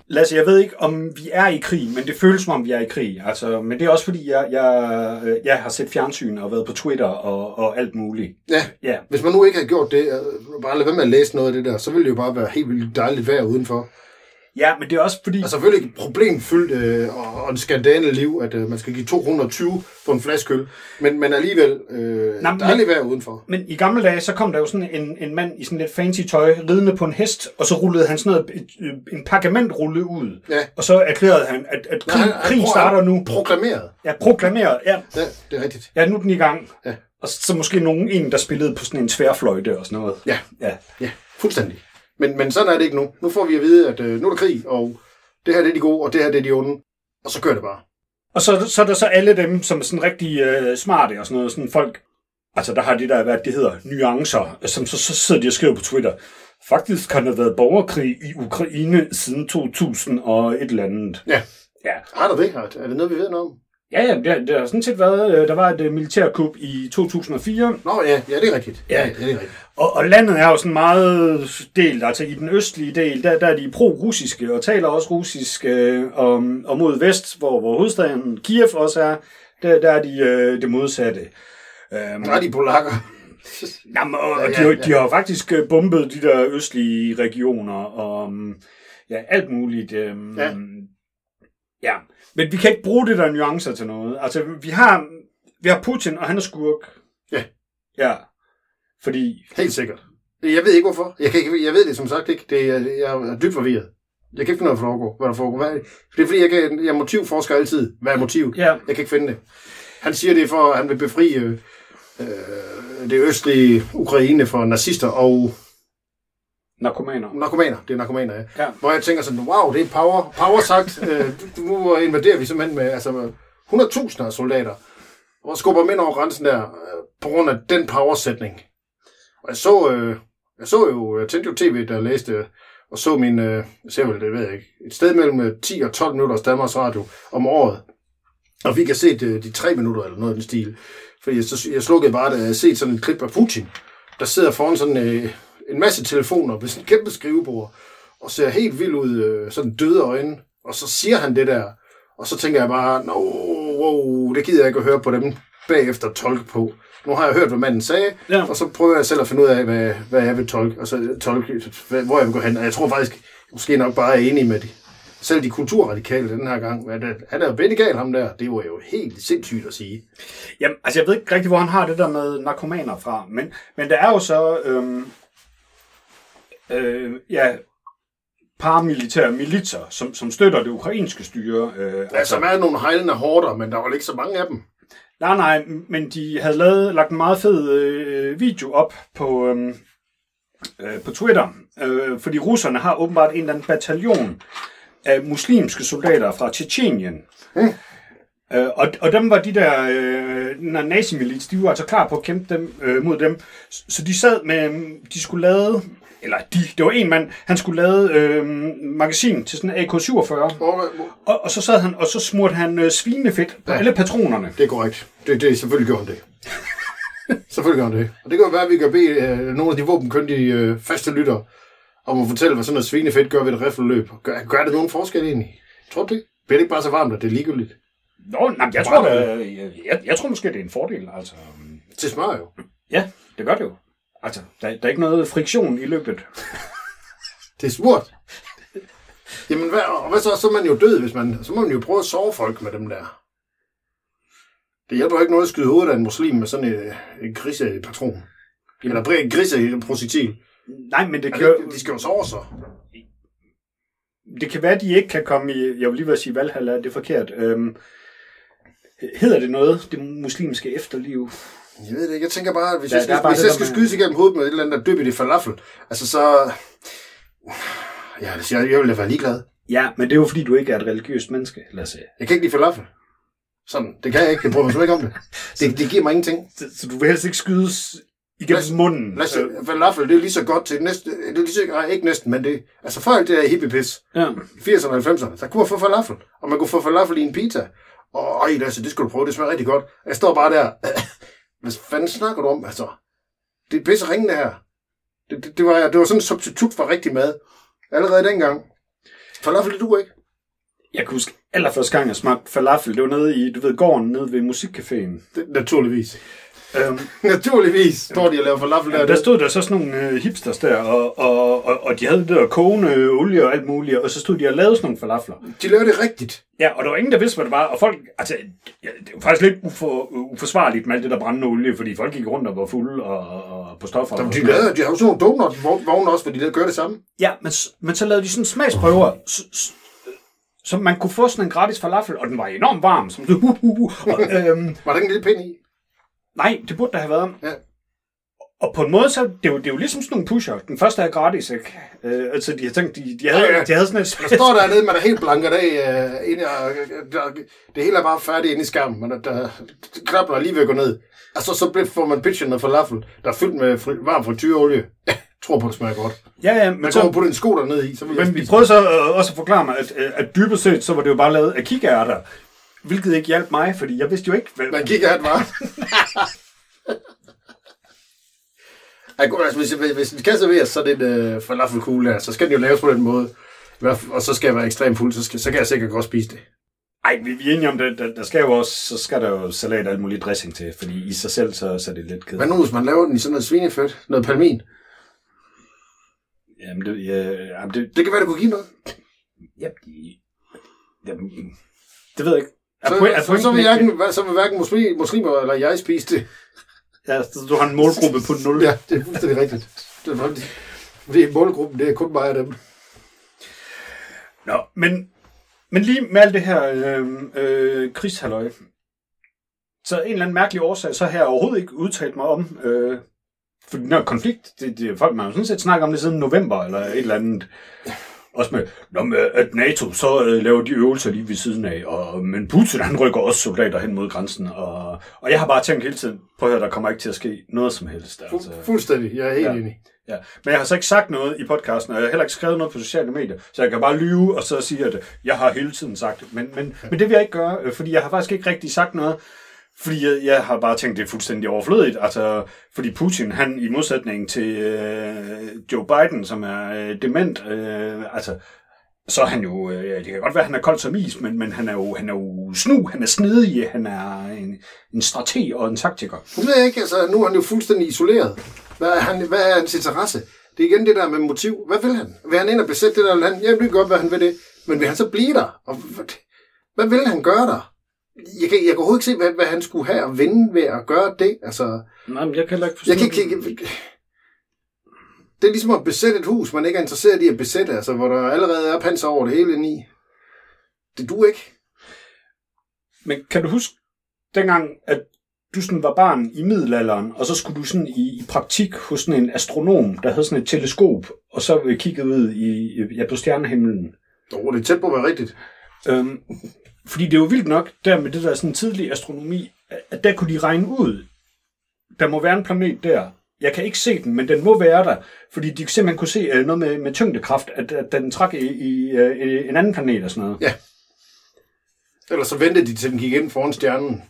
Lasse, jeg ved ikke, om vi er i krig, men det føles som om, vi er i krig. Altså, men det er også fordi, jeg, jeg, jeg har set fjernsyn og været på Twitter og, og alt muligt. Ja. ja, hvis man nu ikke har gjort det, bare lad være med at læse noget af det der, så vil det jo bare være helt vildt dejligt vejr udenfor. Ja, men det er også fordi... Altså selvfølgelig et problemfyldt øh, og, og en skandale liv, at øh, man skal give to hundrede og tyve for en flaske øl, men, men alligevel øh, Nå, dejligt vejr udenfor. Men i gamle dage, så kom der jo sådan en, en mand i sådan lidt fancy tøj, ridende på en hest, og så rullede han sådan noget, et, en pergamentrulle ud. Ja. Og så erklærede han, at, at krig, Nej, han, krig han starter nu. Proklameret. Ja, proklameret, ja. Ja, det er rigtigt. Ja, nu er den i gang. Ja. Og så måske nogen, en, der spillede på sådan en tværfløjte og sådan noget. Ja, ja, ja fuldstændig. Men, men sådan er det ikke nu. Nu får vi at vide, at øh, nu er der krig, og det her det er de gode, og det her det er de onde. Og så kører det bare. Og så, så er der så alle dem, som er sådan rigtig øh, smarte og sådan noget. Sådan folk, altså der har de der, hvad det hedder, nuancer, som så, så sidder de og skriver på Twitter. Faktisk har der været borgerkrig i Ukraine siden to tusind og et eller andet. Ja. Ja. Har der det? Er det noget, vi ved noget om? Ja, ja, det, det har sådan set været, der var et militærkup i to tusind og fire. Nå ja, ja, det er rigtigt. Ja, ja det er rigtigt. Og, og landet er jo sådan meget delt, altså i den østlige del, der, der er de pro-russiske, og taler også russisk, øh, og, og mod vest, hvor, hvor hovedstaden Kiev også er, der, der er de øh, det modsatte. Um, der er de polakker. Jamen, og, og de, ja, ja. de har faktisk bombet de der østlige regioner, og ja, alt muligt. Øh, ja. ja. Men vi kan ikke bruge det der nuancer til noget. Altså, vi har, vi har Putin, og han er skurk. Ja. Ja. Fordi... Helt sikkert. Jeg ved ikke, hvorfor. Jeg, kan ikke, jeg ved det som sagt ikke. Det er, jeg er dybt forvirret. Jeg kan ikke finde noget, hvad der foregår. Hvad der foregår. Hvad er det? det er fordi, jeg, kan, jeg motivforsker altid. Hvad er motivet? Ja. Jeg kan ikke finde det. Han siger det for, at han vil befri øh, det østlige Ukraine for nazister og... Narkomaner. Narkomaner. Det er narkomaner, ja. ja. Hvor jeg tænker sådan, wow, det er power, power sagt. øh, nu invaderer vi simpelthen med altså, hundrede tusinder af soldater. Og skubber mænd over grænsen der, øh, på grund af den powersætning. Og jeg så, øh, jeg så jo, jeg tændte jo tv, der læste, og så min, øh, jeg ser vel, det ved jeg ikke, et sted mellem ti og tolv minutter Danmarks Radio om året. Og vi kan se de, de tre minutter eller noget i den stil. Fordi jeg, jeg slukkede bare, da jeg set sådan et klip af Putin, der sidder foran sådan øh, en masse telefoner ved sådan et kæmpe skrivebord, og ser helt vild ud, øh, sådan døde øjne, og så siger han det der, og så tænker jeg bare, no, wow, det gider jeg ikke at høre på dem bagefter tolke på. Nu har jeg hørt, hvad manden sagde, ja. Og så prøver jeg selv at finde ud af, hvad, hvad jeg vil tolke, og så tolke, hvor jeg vil gå hen. Og jeg tror faktisk, måske nok bare er enig med det. Selv de kulturradikale den her gang, han er jo bendegal ham der, det var jo helt sindssygt at sige. Jamen, altså jeg ved ikke rigtig, hvor han har det der med narkomaner fra, men, men der er jo så, øhm, øh, ja, paramilitære militser, som, som støtter det ukrainske styre. Øh, ja, altså, som er nogle hejlende hårder, men der var ikke så mange af dem. Nej, nej, men de havde lavet, lagt en meget fed øh, video op på, øh, øh, på Twitter, øh, fordi russerne har åbenbart en eller anden bataljon af muslimske soldater fra Tjetjenien. Mm. Øh, og, og dem var de der øh, nazimilits, de var altså klar på at kæmpe dem, øh, mod dem. Så de sad med, de skulle lade, eller de, det var en mand, han skulle lade øh, magasin til sådan en A K syvogfyrre. Oh, og, og så sad han, og så smurte han øh, svinefedt på ja, alle patronerne. Det er korrekt. Det, det selvfølgelig gjorde han det. Selvfølgelig gjorde han det. Og det kan jo være, at vi kan bede øh, nogle af de våbenkyndige øh, faste lyttere om at fortælle, hvad sådan noget svinefedt gør ved et riffeløb. Gør, gør det nogen forskel egentlig? Tror du det? Bliver det ikke bare så varmt, at det er ligegyldigt? Nå, nej, jeg, tror, det, jeg, jeg, jeg tror måske, det er en fordel. Altså. Det smager jo. Ja, det gør det jo. Altså, der, der er ikke noget friktion i løbet. Det er smurt. Jamen, hvad, og hvad så? Så er man jo død, hvis man... Så må man jo prøve at sove folk med dem der. Det hjælper jo ikke noget at skyde hovedet af en muslim med sådan en, en grisepatron. Eller en griseprojektil. Nej, men det kan altså, de skal jo sove så. Det kan være, at de ikke kan komme i... Jeg vil lige vil sige, Valhalla, det er forkert. Øhm, hedder det noget, det muslimske efterliv? Jeg ved det ikke. Jeg tænker bare, at hvis der, jeg skal, hvis hvis jeg skal skydes igennem hovedet med et eller andet, der dypper i falafel, altså så... Ja, det siger, jeg vil da være ligeglad. Ja, men det er jo fordi, du ikke er et religiøst menneske, lad os sige. Jeg kan ikke lide falafel. Sådan, det kan jeg ikke. Jeg prøver mig så ikke om det. Det, det giver mig ingenting. Så, så du vil helst ikke skydes igennem lad, munden? Lad os, falafel, det er lige så godt til næste... Det er lige så, nej, ikke næsten, men det... Altså før alt det der hippiepis, ja. I firserne og halvfemserne, der kunne man få falafel. Og man kunne få falafel i en pizza. Og øj, altså, det skulle du prøve, det smager rigtig godt. Jeg står bare der... Hvad fanden snakker du om? Altså, det er pisse ringende her. Det, det, det, var, det var sådan en substitut for rigtig mad. Allerede dengang. Falafel, det duer ikke. Jeg kan huske, allerførste gang, jeg smagte falafel, det var nede i, du ved, gården nede ved musikcaféen. Det, naturligvis. Øhm, naturligvis står de og laver falafel der. Der stod der så sådan nogle øh, hipsters der, og, og, og, og de havde det der kogende øh, olie og alt muligt, og så stod de og lavede sådan nogle falafler. De lavede det rigtigt. Ja, og der var ingen, der vidste, hvad det var, og folk, altså, ja, det var faktisk lidt ufor, uforsvarligt med alt det der brændende olie, fordi folk gik rundt og var fulde og, og på stoffer. Jamen, de, lavede, de har jo sådan nogle donut-vogne også, hvor de lavede gøre det samme. Ja, men, men så lavede de sådan smagsprøver, så, så man kunne få sådan en gratis falafel, og den var enormt varm. Som, uh, uh, uh, og, øhm, var der ikke en lille pind i? Nej, det burde der have været. Ja. Og på en måde, så det er jo, det er jo ligesom sådan nogle pusher. Den første er gratis, ikke? Øh, altså, de har tænkt, de, de, havde, ja, ja. de havde sådan et... Der står dernede, man er helt blanket af, uh, inde, og, der, det hele er bare færdigt inde i skærmen, men der, knappen er lige ved at gå ned. Og så, så får man pitchen af falafel, der er fyldt med fri, varm frityreolie. Ja, tror på, det smager godt. Ja, ja, men man så... går og putter en sko dernede i, så vil Men vi prøvede så uh, også at forklare mig, at, uh, at dybest set, så var det jo bare lavet af kikærter, hvilket ikke hjalp mig, fordi jeg vidste jo ikke... Hvad... Man kikærter var... Altså, hvis, hvis den kan serveres sådan en uh, falafelkugle her, så skal den jo laves på den måde. Og så skal jeg være ekstremt fuld, så, skal, så kan jeg sikkert godt spise det. Ej, vi, vi er enige om det. Der, der skal jo også, så skal der jo salat og alt muligt dressing til, fordi i sig selv, så, så er det lidt kedeligt. Hvad nu, hvis man laver den i sådan noget svinefedt? Noget palmin? Jamen, det... Ja, jamen det, det kan være, det kunne give noget. Ja, jamen, det ved jeg ikke. Er, så, er, så, så, vil hverken, så vil hverken muslim, muslimer eller jeg spise det. Ja, du har en målgruppe på nul. Ja, det er fuldstændig rigtigt. Det er faktisk, fordi målgruppen, det er kun mig af dem. Nå, men, men lige med alt det her øh, øh, krigshalløj, så en eller anden mærkelig årsag, så har jeg overhovedet ikke udtalt mig om, øh, for den her konflikt, det, det, folk man har sådan set snakket om det siden november, eller et eller andet. Også med, Nå, med at NATO så øh, laver de øvelser lige ved siden af, og, men Putin han rykker også soldater hen mod grænsen, og, og jeg har bare tænkt hele tiden på, at der kommer ikke til at ske noget som helst. Altså. Fu- fuldstændig, jeg er helt ja. enig. Ja. Men jeg har så ikke sagt noget i podcasten, og jeg har heller ikke skrevet noget på sociale medier, så jeg kan bare lyve og så sige, at jeg har hele tiden sagt det. Men, men, men det vil jeg ikke gøre, fordi jeg har faktisk ikke rigtig sagt noget, fordi jeg, jeg har bare tænkt, det er fuldstændig overflødigt. Altså, fordi Putin, han i modsætning til øh, Joe Biden, som er øh, dement, øh, altså, så er han jo, øh, det kan godt være, at han er kold som is, men, men han, er jo, han er jo snu, han er snedig, han er en, en strateg og en taktiker. Nu ved jeg ikke, altså, nu er han jo fuldstændig isoleret. Hvad er, han, hvad er hans interesse? Det er igen det der med motiv. Hvad vil han? Vil han ind og besætte det der land? Jeg ved godt, hvad han vil det. Men vil han så blive der? Og hvad, hvad vil han gøre der? Jeg kan, jeg kan overhovedet ikke se, hvad, hvad han skulle have at vinde ved at gøre det. Altså, Nej, men jeg kan ikke forstå jeg kan ikke, jeg, jeg, det er ligesom at besætte et hus, man ikke er interesseret i at besætte, altså, hvor der allerede er panser over det hele inde i. Det duer ikke. Men kan du huske, dengang, at du sådan var barn i middelalderen, og så skulle du sådan i, i praktik hos sådan en astronom, der havde sådan et teleskop, og så kiggede ud i, ja, på stjernehimlen. Oh, det er tæt på at være rigtigt. Øhm, fordi det er jo vildt nok, der med det der sådan tidlig astronomi, at der kunne de regne ud, der må være en planet der. Jeg kan ikke se den, men den må være der, fordi de simpelthen kunne se noget med, med tyngdekraft, at, at den trak i, i, i en anden planet og sådan noget. Ja. Ellers så ventede de til den gik ind foran stjernen.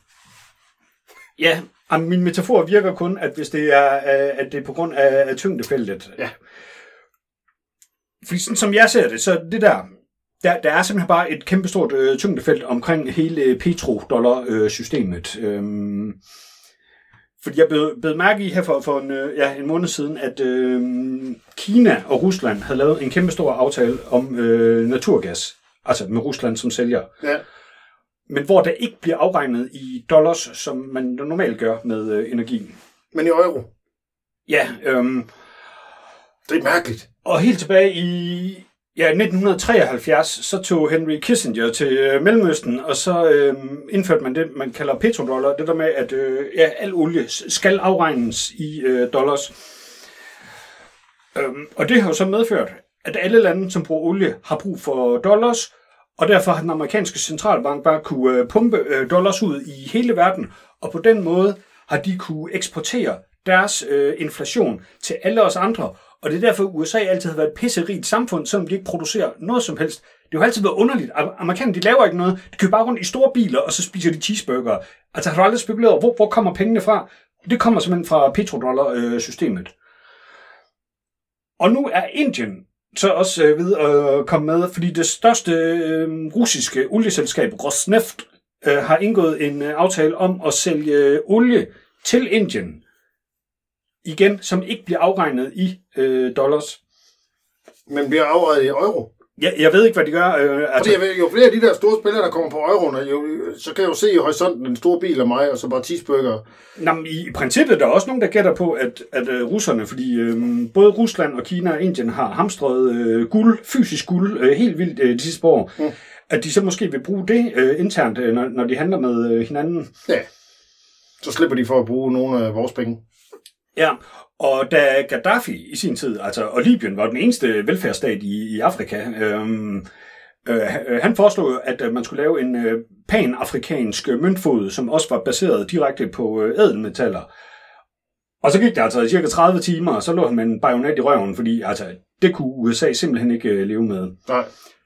Ja, min metafor virker kun, at hvis det er, at det er på grund af tyngdefeltet. Ja. Fordi sådan som jeg ser det, så det der, der, der er simpelthen bare et kæmpestort øh, tyngdefelt omkring hele petrodollar-systemet. Øhm, fordi jeg blev, blev mærke i her for, for en, ja, en måned siden, at øh, Kina og Rusland havde lavet en kæmpestor aftale om øh, naturgas. Altså med Rusland som sælger. Ja. Men hvor der ikke bliver afregnet i dollars, som man normalt gør med øh, energi. Men i euro? Ja. Øhm, det er mærkeligt. Og helt tilbage i ja, nitten treoghalvfjerds, så tog Henry Kissinger til øh, Mellemøsten, og så øh, indførte man det, man kalder petrodollar. Det der med, at øh, ja, al olie skal afregnes i øh, dollars. Øhm, og det har jo så medført, at alle lande, som bruger olie, har brug for dollars, og derfor har den amerikanske centralbank bare kunne pumpe dollars ud i hele verden, og på den måde har de kunne eksportere deres øh, inflation til alle os andre. Og det er derfor, U S A altid har været et pisserigt samfund, selvom de ikke producerer noget som helst. Det har altid været underligt. Amerikanerne, de laver ikke noget. De køber bare rundt i store biler, og så spiser de cheeseburger. Altså har du aldrig spekuleret, hvor, hvor kommer pengene fra? Det kommer simpelthen fra petrodollar-systemet. Og nu er Indien så også øh, ved at komme med, fordi det største øh, russiske olieselskab, Rosneft, øh, har indgået en øh, aftale om at sælge øh, olie til Indien. Igen, som ikke bliver afregnet i øh, dollars. Men bliver afregnet i euro. Ja, jeg ved ikke, hvad de gør. Øh, altså... Fordi jeg ved, jo flere af de der store spillere, der kommer på euroen, jo, så kan jeg jo se i horisonten en stor bil af mig, og så bare cheeseburger. Jamen, i princippet er der også nogen, der gætter på, at, at uh, russerne, fordi øh, både Rusland og Kina og Indien har hamstret øh, guld, fysisk guld, øh, helt vildt øh, de sidste år, mm. at de så måske vil bruge det øh, internt, øh, når, når de handler med øh, hinanden. Ja, så slipper de for at bruge nogle af vores penge. Ja, og da Gaddafi i sin tid, altså, og Libyen var den eneste velfærdsstat i, i Afrika, øhm, øh, han foreslog, at man skulle lave en øh, pan-afrikansk møntfod, som også var baseret direkte på øh, ædelmetaller. Og så gik det altså cirka tredive timer, og så lå han med en bajonet i røven, fordi altså, det kunne U S A simpelthen ikke øh, leve med. Nej.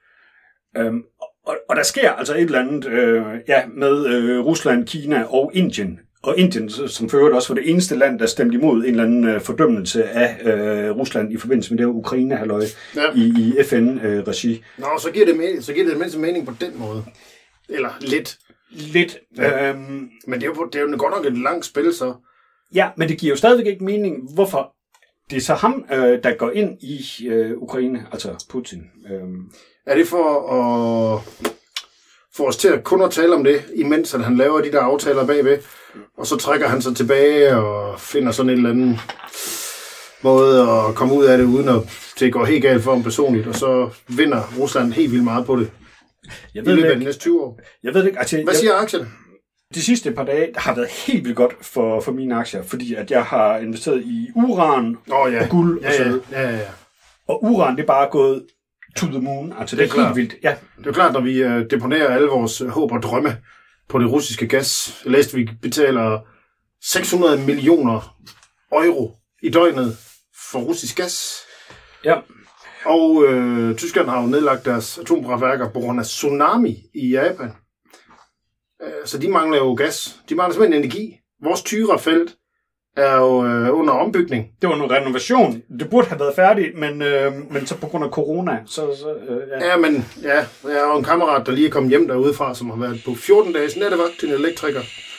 Øhm, og, og der sker altså et eller andet øh, ja, med øh, Rusland, Kina og Indien. Og Indien, som for øvrigt også var det eneste land, der stemte imod en eller anden øh, fordømmelse af øh, Rusland i forbindelse med det Ukraine-halløj ja. i, i F N-regi. Øh, Nå, så giver det, me- så giver det mindst mening på den måde. Eller lidt. Lidt. Ja. Øhm, men det er, jo, det er jo godt nok et langt spil, så. Ja, men det giver jo stadigvæk ikke mening, hvorfor det er så ham, øh, der går ind i øh, Ukraine, altså Putin. Øhm. Er det for at få os til at kun at tale om det, imens at han laver de der aftaler bagved, og så trækker han sig tilbage og finder sådan en eller anden måde at komme ud af det, uden at det går helt galt for ham personligt, og så vinder Rusland helt vildt meget på det. Jeg ved I løbet af de næste tyve år. Jeg ved det ikke. Altså, Hvad siger aktierne? De sidste par dage har været helt vildt godt for, for mine aktier, fordi at jeg har investeret i uran oh, ja. og guld ja, og så. Ja, ja, ja. Og uran, det er bare gået to the moon. Altså, det, det er, er helt vildt. Ja. Det er klart, når vi uh, deponerer alle vores uh, håb og drømme på det russiske gas. Jeg læste, vi betaler seks hundrede millioner euro i døgnet for russisk gas. Ja. Og øh, Tyskland har jo nedlagt deres atomkraftværker på grund af tsunami i Japan. Øh, så de mangler jo gas. De mangler simpelthen energi. Vores Tyrafelt er jo øh, under ombygning. Det var en renovation. Det burde have været færdigt, men, øh, men så på grund af corona. Så, så, øh, ja. ja, men ja, jeg har jo en kammerat, der lige er kommet hjem derudefra, som har været på fjorten dages nattevagt til en elektriker.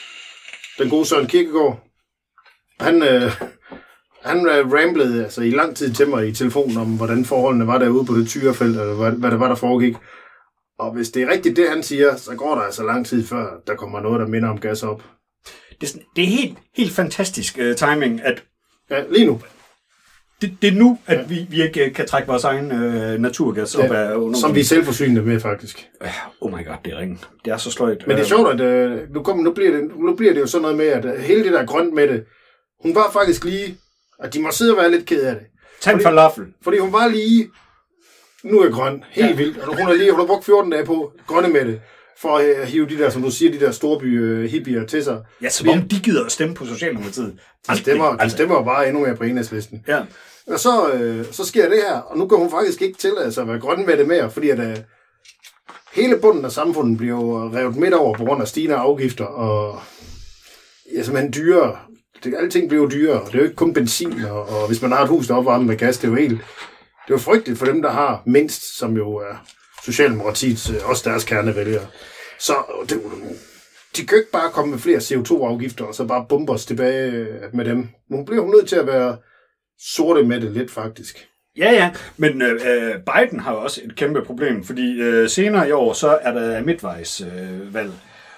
Den gode Søren Kierkegaard. Han... Øh, Han ramblede altså, i lang tid til mig i telefonen om, hvordan forholdene var derude på det Tyrafelt, eller hvad, hvad det var, der foregik. Og hvis det er rigtigt, det han siger, så går der altså lang tid før, der kommer noget, der minder om gas op. Det er, det er helt, helt fantastisk uh, timing, at ja, lige nu. Det, det er nu, at ja. vi, vi ikke kan trække vores egen uh, naturgas op ja, af under. Som vi er selvforsynende med, faktisk. Oh my god, det er ringen. Det er så sløjt. Men det er sjovt, at uh, nu, kommer, nu, bliver det, nu bliver det jo sådan noget med, at uh, hele det der grønt med det, hun var faktisk lige... Og de må sidde og være lidt ked af det. Tag en falafel. Fordi hun var lige... Nu er grøn. Helt ja. vildt. Og hun har lige hun har brugt fjorten dage på grønne med det. For at hive de der, som du siger, de der storby hippier til sig. Ja, som om de gider at stemme på Socialdemokratiet. De stemmer, de stemmer bare endnu mere på enhedslisten. Ja. Og så, øh, så sker det her. Og nu kan hun faktisk ikke tillade sig at være grøn med det mere. Fordi at øh, hele bunden af samfundet bliver jo revet midt over på grund af stigende afgifter. Og ja, simpelthen dyrere. Det, alting bliver jo dyrere, det er jo ikke kun benzin, og, og hvis man har et hus, der opvarmet med gas, det er jo helt, det er jo frygteligt for dem, der har mindst, som jo er Socialdemokratiets, også deres kernevælgere. Så det, de kan ikke bare komme med flere C O to afgifter, og så bare bombe os tilbage med dem. Nu bliver hun nødt til at være sorte med det lidt, faktisk. Ja, ja, men øh, Biden har jo også et kæmpe problem, fordi øh, senere i år, så er der midtvejsvalg. Øh,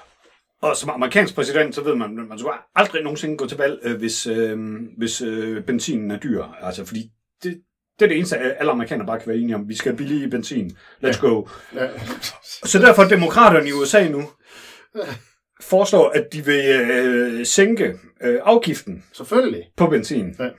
Og som amerikansk præsident, så ved man, at man skal aldrig nogensinde gå til valg, øh, hvis, øh, hvis øh, benzinen er dyr. Altså, fordi det, det er det eneste, alle amerikanere bare kan være enige om. Vi skal have billig benzin. Let's ja. go. Ja. Så derfor demokraterne i U S A nu foreslår, at de vil øh, sænke øh, afgiften Selvfølgelig. på benzin. Ja.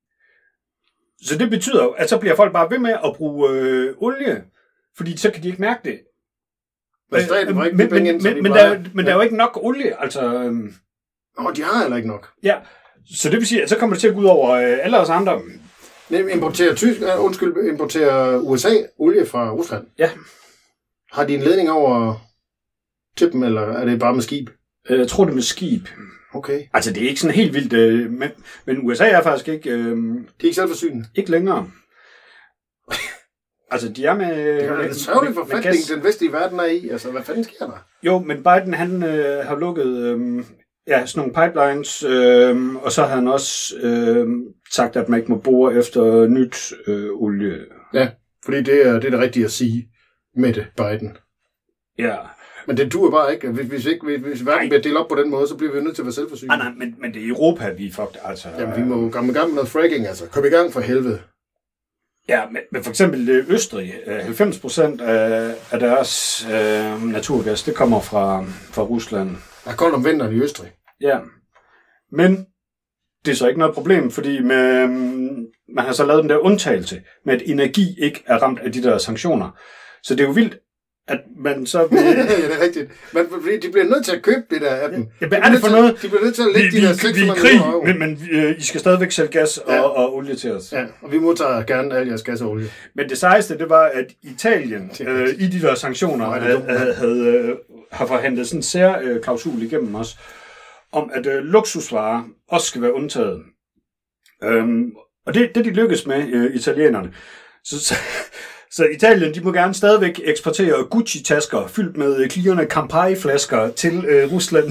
Så det betyder jo, at så bliver folk bare ved med at bruge øh, olie, fordi så kan de ikke mærke det. Men, men, men, men, men, men, men, der, men der er jo ikke nok olie, altså... Øhm... Nå, de har heller ikke nok. Ja, så det vil sige, at så kommer det til at gå ud over øh, alle os andre. Importerer, tysk, uh, undskyld, importerer U S A olie fra Rusland? Ja. Har de en ledning over til dem, eller er det bare med skib? Øh, jeg tror, det er med skib. Okay. Altså, det er ikke sådan helt vildt, øh, men, men U S A er faktisk ikke... Øh, de er ikke selvforsynende? Ikke længere. Altså, de er med... Det er en sørgelig forfatning, den vestlige verden er i. Altså, hvad fanden sker der? Jo, men Biden, han øh, har lukket øh, ja, sådan nogle pipelines, øh, og så har han også øh, sagt, at man ikke må bore efter nyt øh, olie. Ja, fordi det er, det er det rigtige at sige med det, Biden. Ja. Men det duer bare ikke. Hvis, hvis, ikke, hvis verden bliver delt op på den måde, så bliver vi nødt til at være selvforsynende. Nej, nej, men, men det er Europa, vi er fucked, altså. Jamen, vi må jo komme i gang med noget fracking, altså. Kom i gang for helvede. Ja, men, men for eksempel Østrig, halvfems procent af, af deres øh, naturgas, det kommer fra, fra Rusland. Der er koldt om vinteren i Østrig. Ja, men det er så ikke noget problem, fordi med, man har så lavet den der undtagelse med, at energi ikke er ramt af de der sanktioner. Så det er jo vildt, at man så... Vil... ja, det er rigtigt. Men de bliver nødt til at købe det der af dem. Ja, hvad er det for noget? De bliver nødt til at lægge vi, de der vi, seks hundrede millioner euro. Men, men øh, I skal stadigvæk sælge gas og, ja. og olie til os. Ja, og vi modtager gerne al jeres gas og olie. Men det sejeste, det var, at Italien øh, i de der sanktioner Nej, havde, havde, havde, øh, har forhandlet sådan en særklausul igennem os, om at øh, luksusvarer også skal være undtaget. Øhm, og det, det de lykkes med, øh, italienerne. Så, så, så Italien, de må gerne stadigvæk eksportere Gucci-tasker fyldt med klirrende Campari-flasker til øh, Rusland.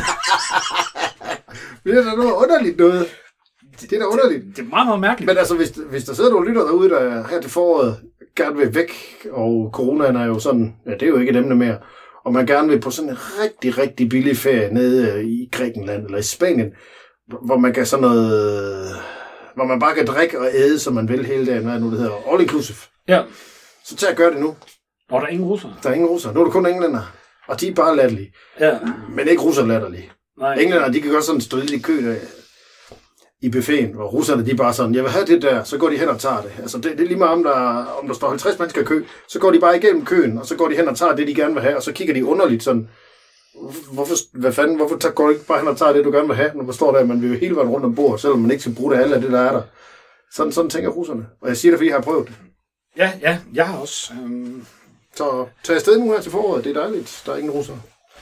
Det er da noget underligt noget. Det er da underligt. Det, det er meget, meget mærkeligt. Men altså, hvis, hvis der sidder nogle lytter derude, der her til foråret gerne vil væk, og coronaen er jo sådan, ja, det er jo ikke et emne mere, og man gerne vil på sådan en rigtig, rigtig billig ferie nede i Grækenland eller i Spanien, hvor man kan sådan noget, hvor man bare kan drikke og æde, som man vil hele dagen, hvad nu det hedder, all inclusive. Ja. Så tag at gøre det nu. Og der er ingen russer. Der er ingen russer. Nu er det kun englænder. Og de er bare latterlige. Ja. Men ikke russer latterlige. Nej. Englænder, de kan godt sådan stå lidt i kø der, i buffeten, hvor russerne, de er bare sådan, jeg vil have det der, så går de hen og tager det. Altså, det, det er lige meget om der, om der står halvtreds mennesker i kø, så går de bare igennem køen, og så går de hen og tager det, de gerne vil have, og så kigger de underligt sådan, hvorfor, hvad fanden, hvorfor går du ikke bare hen og tager det, du gerne vil have, når man står der, man vil jo hele vejen rundt om bord, selvom man ikke skal bruge det alle af det, der er der. Sådan, sådan tænker russerne. Og jeg siger det, fordi jeg har prøvet det. Ja, ja, jeg har også. Øhm... Så tag afsted nu her til foråret, det er dejligt, der er ingen russere.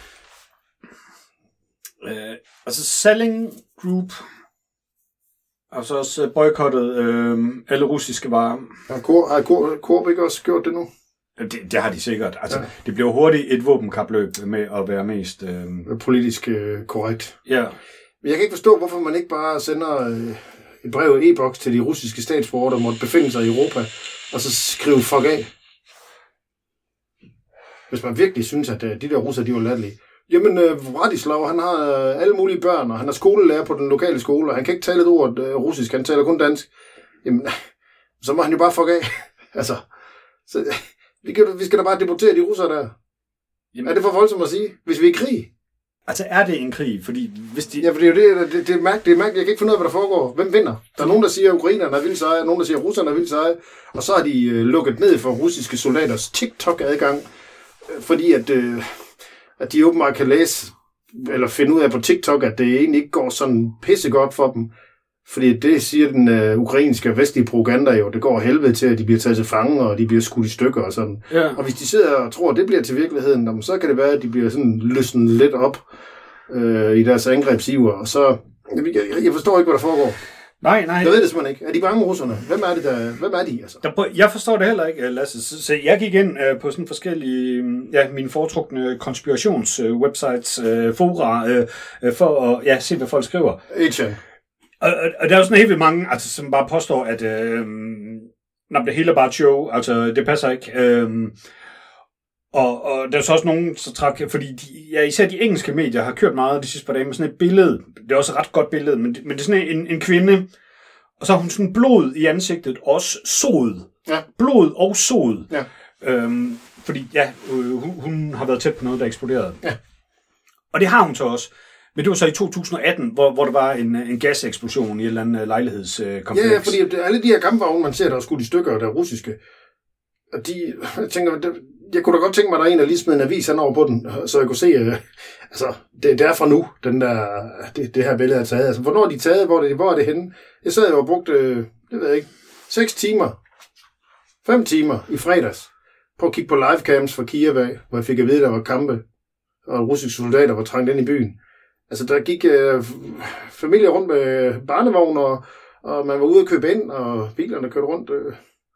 Øh, altså, Selling Group har så også boykottet øh, alle russiske varer. Har Coop Coop ikke også gjort det nu? Det, det har de sikkert. Altså, ja. Det bliver hurtigt et våbenkapløb med at være mest... Øh... politisk øh, korrekt. Ja. Men jeg kan ikke forstå, hvorfor man ikke bare sender øh, et brev i e-boks til de russiske statsborgere, der måtte befinde sig i Europa, og så skrive fuck af. Hvis man virkelig synes, at øh, de der russer, de var latterlige. Jamen, øh, Vratislav, han har øh, alle mulige børn, og han er skolelærer på den lokale skole, og han kan ikke tale et ord øh, russisk, han taler kun dansk. Jamen, så må han jo bare fuck af. altså, så, vi, kan, vi skal da bare deportere de russere der. Jamen, er det for voldsomt at sige, hvis vi er i krig? Altså, er det en krig? Fordi hvis de... Ja, for det er jo det, det, det er mærkeligt, det er mærkeligt. Jeg kan ikke finde ud af, hvad der foregår. Hvem vinder? Der er nogen, der siger, at ukrainerne er vildt seje, nogen, der siger, at russerne er vildt seje, og så har de øh, lukket ned for russiske soldaters TikTok-adgang, øh, fordi at... Øh, at de åbenbart kan læse, eller finde ud af på TikTok, at det egentlig ikke går sådan pissegodt for dem. Fordi det siger den uh, ukrainske vestlige propaganda jo, det går helvede til, at de bliver taget til fange, og de bliver skudt i stykker og sådan. Ja. Og hvis de sidder og tror, at det bliver til virkeligheden, så kan det være, at de bliver sådan løsnet lidt op øh, i deres angrebsiver. Og så, jeg, jeg forstår ikke, hvad der foregår. Nej, nej. Jeg ved det simpelthen ikke. Er de bange russerne? Hvem er det der? Hvem er de, altså? Der, jeg forstår det heller ikke, Lasse. Så, så jeg gik ind uh, på sådan forskellige, ja, mine foretrukne konspirations-websites, uh, uh, fora, uh, for at ja, se, hvad folk skriver. Etienne. Og, og, og der er jo sådan helt vildt mange, altså, som bare påstår, at uh, når det hele er bare show, altså det passer ikke. Uh, og, og der er så også nogen, så træk, fordi de, ja, især de engelske medier har kørt meget de sidste par dage med sådan et billede. Det er også et ret godt billede, men det, men det er sådan en, en kvinde, og så har hun sådan blod i ansigtet, også sod. Ja. Blod og sod. Ja. Øhm, fordi ja, øh, hun, hun har været tæt på noget, der eksploderede. Ja. Og det har hun så også. Men det var så i to tusind og atten, hvor, hvor der var en, en gaseksplosion i et eller andet lejlighedskompleks. Ja, ja, fordi alle de her kampvogne, man ser, der er skudt i stykker, der er russiske, og de, jeg tænker, det, jeg kunne da godt tænke mig, at der er en, der lige smed en avis hen over på den, så jeg kunne se, uh, altså, det, det er fra nu, den der, det, det her billede er taget. Altså, hvornår er de taget? Hvor er det, hvor er det henne? Jeg sad jo og brugte, uh, det ved jeg ikke, seks timer, fem timer i fredags, på at kigge på livecams fra Kiev af, hvor jeg fik at vide, der var kampe, og russiske soldater var trængt ind i byen. Altså, der gik uh, familier rundt med barnevogn, og, og man var ude at købe ind, og bilerne kørte rundt. Uh.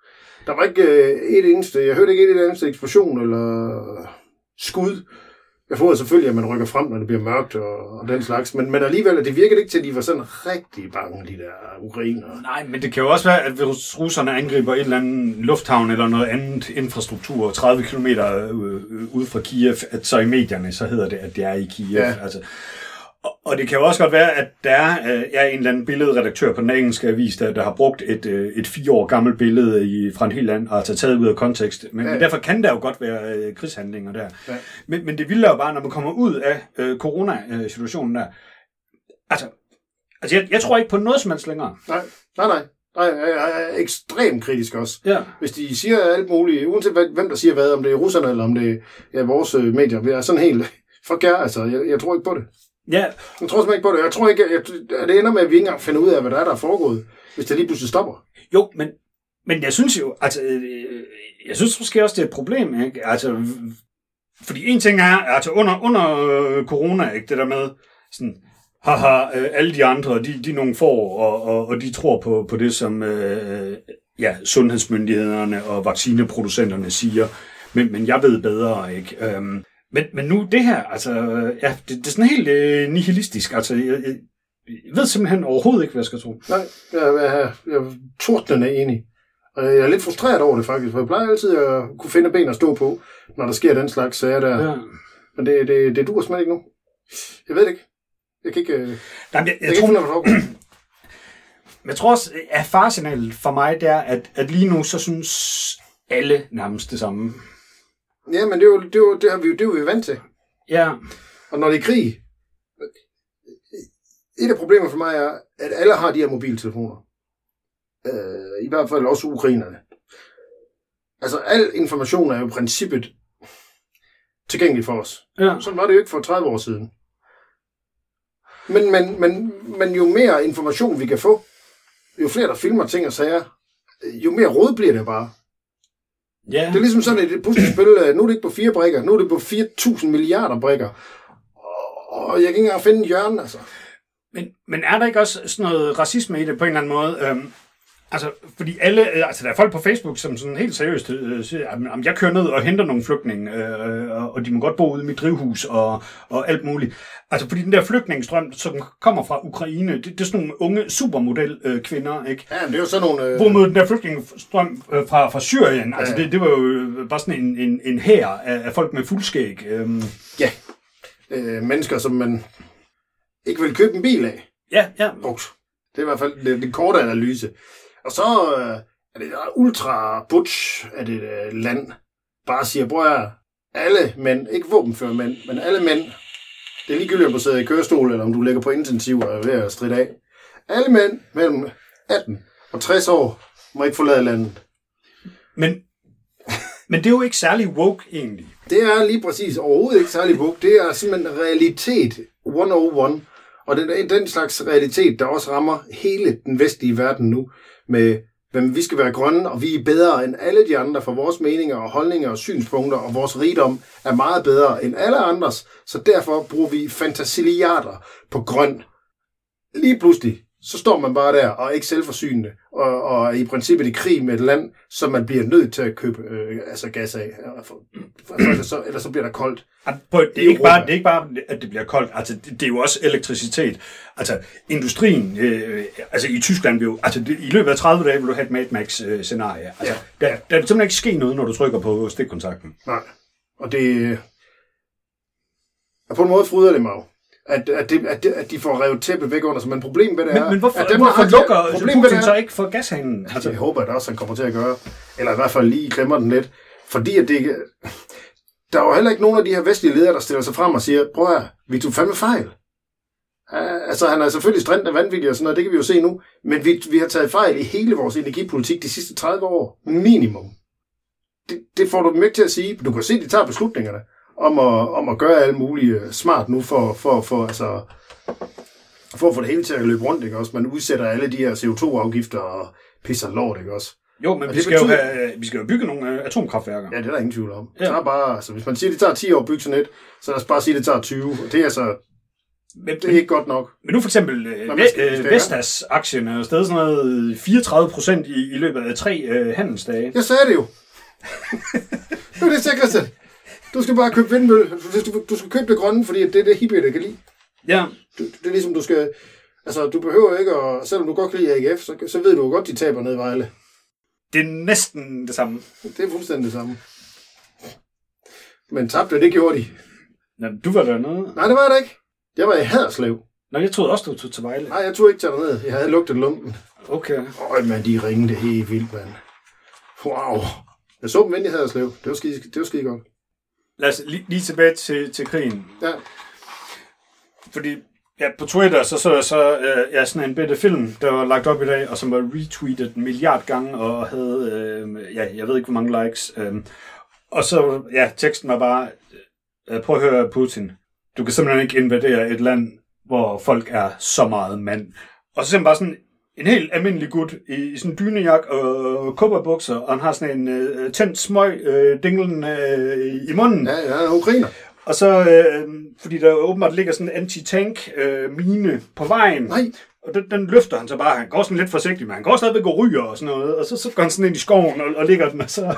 Der var ikke øh, et eneste, jeg hørte ikke et eneste eksplosion eller skud. Jeg får selvfølgelig, at man rykker frem, når det bliver mørkt og, og den slags, men, men alligevel, det virkede ikke til, at de var sådan rigtig bange, de der ukrainere. Nej, men det kan jo også være, at hvis russerne angriber et eller andet lufthavn eller noget andet infrastruktur tredive kilometer øh, ude fra Kiev, at så i medierne, så hedder det, at det er i Kiev. Ja. Altså, og, og det kan jo også godt være, at der er, er en eller anden billedredaktør på den engelske avis, der, der har brugt et, et fire år gammelt billede i, fra en helt anden og taget taget ud af kontekst. Men, ja. men derfor kan der jo godt være øh, krigshandlinger der. Ja. Men, men det vilde er jo bare, når man kommer ud af øh, corona-situationen der. Altså, altså jeg, jeg tror ikke på noget som helst længere. Nej, nej, nej. Nej, jeg er ekstremt kritisk også. Ja. Hvis de siger alt muligt, uanset hvem der siger hvad, om det er russerne eller om det er ja, vores medier, vi er sådan helt forkert, altså. Jeg, jeg tror ikke på det. Ja. Jeg tror simpelthen ikke på det. Jeg tror ikke, at det ender med, at vi ikke engang finder ud af, hvad der er, der er foregået, hvis det lige pludselig stopper. Jo, men, men jeg synes jo, altså, jeg synes måske også, det er et problem, ikke? Altså, fordi en ting er, altså under, under corona, ikke, det der med sådan, haha, alle de andre, de, de er nogle får, og, og, og de tror på, på det, som øh, ja, sundhedsmyndighederne og vaccineproducenterne siger, men, men jeg ved bedre, ikke? Øhm, Men, men nu det her, altså, ja, det, det er sådan helt øh, nihilistisk. Altså, jeg, jeg, jeg ved simpelthen overhovedet ikke, hvad jeg skal tro. Nej, jeg, jeg, jeg er tordnende enig. Og jeg er lidt frustreret over det faktisk, for jeg plejer altid at kunne finde ben at stå på, når der sker den slags sager der. Ja. Men det, det, det duer simpelthen ikke nu. Jeg ved det ikke. Jeg kan ikke, øh, Jamen, jeg, jeg, jeg jeg tror, ikke finde, hvad jeg tror også, at faresignalet for mig, det er, at, at lige nu, så synes alle nærmest det samme. Ja, men det er jo, det er jo, det har vi, det er jo vi vant til. Ja. Og når det er krig, et af problemerne for mig er, at alle har de her mobiltelefoner. Øh, I hvert fald også ukrainerne. Altså, al information er jo i princippet tilgængelig for os. Ja. Sådan var det jo ikke for tredive år siden. Men, men, men, men jo mere information vi kan få, jo flere der filmer ting og sager, jo mere råd bliver det bare. Yeah. Det er ligesom sådan et puslespil. Nu er det ikke på fire brikker, nu er det på fire tusind milliarder brikker. Og jeg kan ikke engang finde en hjørne, altså. Men, men er der ikke også sådan noget racisme i det på en eller anden måde? Øhm, altså, fordi alle, altså der er folk på Facebook, som sådan helt seriøst øh, siger, at jeg kører ned og henter nogle flygtninge, øh, og de må godt bo ude i mit drivhus og, og alt muligt. Altså, fordi den der flygtningestrøm, som kommer fra Ukraine, det, det er sådan nogle unge supermodel-kvinder, øh, ikke? Ja, det er jo sådan nogle... Øh... Hvorimod den der flygtningestrøm øh, fra, fra Syrien, ja. Altså det, det var jo bare sådan en, en, en hær af, af folk med fuldskæg. Øh. Ja, øh, mennesker, som man ikke vil købe en bil af. Ja, ja. Brugt. Det er i hvert fald den korte analyse. Og så øh, er det der ultra butch af det øh, land, bare siger, bror jeg, alle mænd, ikke våbenfører mænd, men alle mænd, det er ligegyldigt, om du sidder i kørestol, eller om du ligger på intensiv og er ved at stride af. Alle mænd mellem atten og tres år må ikke forlade landet. Men, men det er jo ikke særlig woke, egentlig. Det er lige præcis overhovedet ikke særlig woke. Det er simpelthen realitet et nul et. Og det er den slags realitet, der også rammer hele den vestlige verden nu, med hvem vi skal være grønne, og vi er bedre end alle de andre, for vores meninger og holdninger og synspunkter, og vores rigdom er meget bedre end alle andres, så derfor bruger vi fantasiliarder på grøn. Lige pludselig, så står man bare der og er ikke selvforsynende, og, og er i princippet i krig med et land, som man bliver nødt til at købe øh, altså gas af, for, for, for, så, eller så bliver der koldt. Det er, ikke bare, det er ikke bare, at det bliver koldt, altså det, det er jo også elektricitet. Altså industrien, øh, altså i Tyskland, jo, altså det, i løbet af tredive dage vil du have et Mad Max-scenarie. Altså, ja. der, der er simpelthen ikke ske noget, når du trykker på stikkontakten. Nej, og det er på en måde fryder det mig At, at, det, at, det, at de får revet tæppet væk under sig. Men problemet ved det men, er... Men hvorfor, at dem, hvorfor har, lukker Putin så ikke for gashanen? Altså, jeg håber, at det også han kommer til at gøre. Eller i hvert fald lige klemmer den lidt. Fordi at det, der er jo heller ikke nogen af de her vestlige ledere, der stiller sig frem og siger, prøv at vi tog fandme fejl. Uh, altså, han er selvfølgelig strengt af vanvittig og sådan noget, det kan vi jo se nu. Men vi, vi har taget fejl i hele vores energipolitik de sidste tredive år. Minimum. Det, det får du dem ikke til at sige. Du kan se, at de tager beslutningerne om at, om at gøre alt muligt smart nu for, for, for, altså, for at få det hele til at løbe rundt, ikke også? Man udsætter alle de her C O to afgifter og pisser lort, ikke også? Jo, men vi skal, betyder... jo have, vi skal jo bygge nogle atomkraftværker. Ja, det er der ingen tvivl om. Ja. Det tager bare, altså, hvis man siger, at det tager ti år at bygge sådan et, så lad os bare sige, at det tager tyve. Og det er altså Men, det er ikke godt nok. Men nu for eksempel øh, øh, Vestas-aktien er jo stadig sådan noget fireogtredive procent i, i løbet af tre øh, handelsdage. Jeg sagde det jo. Det er det, jeg Christian. Du skal bare købe vindmølle. Du skal, du skal købe det grønne, fordi det er det hippie, der kan lide. Ja. Du, det er ligesom, du skal... Altså, du behøver ikke at... Selvom du godt kan lide A G F, så, så ved du godt, de taber ned i Vejle. Det er næsten det samme. Det er fuldstændig det samme. Men tabte, det gjorde de. Ja, du var dernede. Nej, det var det ikke. Jeg var i Haderslev. Nej, jeg troede også, du tog til Vejle. Nej, jeg tog ikke til dernede. Jeg havde lugtet lumpen. Okay. Øj, man, de ringede helt vildt, mand. Wow. Jeg så dem vende i Haderslev. Det var skide, det var skide godt. Lad os lige, lige tilbage til, til krigen. Ja. Fordi ja, på Twitter, så så jeg så øh, ja, sådan en bitte film, der var lagt op i dag, og som var retweetet en milliard gange, og havde, øh, ja, jeg ved ikke, hvor mange likes. Øh, og så, ja, teksten var bare, øh, prøv at høre Putin. Du kan simpelthen ikke invadere et land, hvor folk er så meget mand. Og så simpelthen bare sådan en helt almindelig gut i, i sådan en dynejak og kobberbukser, og han har sådan en øh, tændt smøg øh, dinglen øh, i munden. Ja, ja, hun griner. Og så, øh, fordi der åbenbart ligger sådan en anti-tank øh, mine på vejen. Nej. Og den, den løfter han så bare. Han går sådan lidt forsigtigt, men han går stadigvæk og ryger og sådan noget. Og så, så går han sådan ind i skoven og, og ligger den, og så...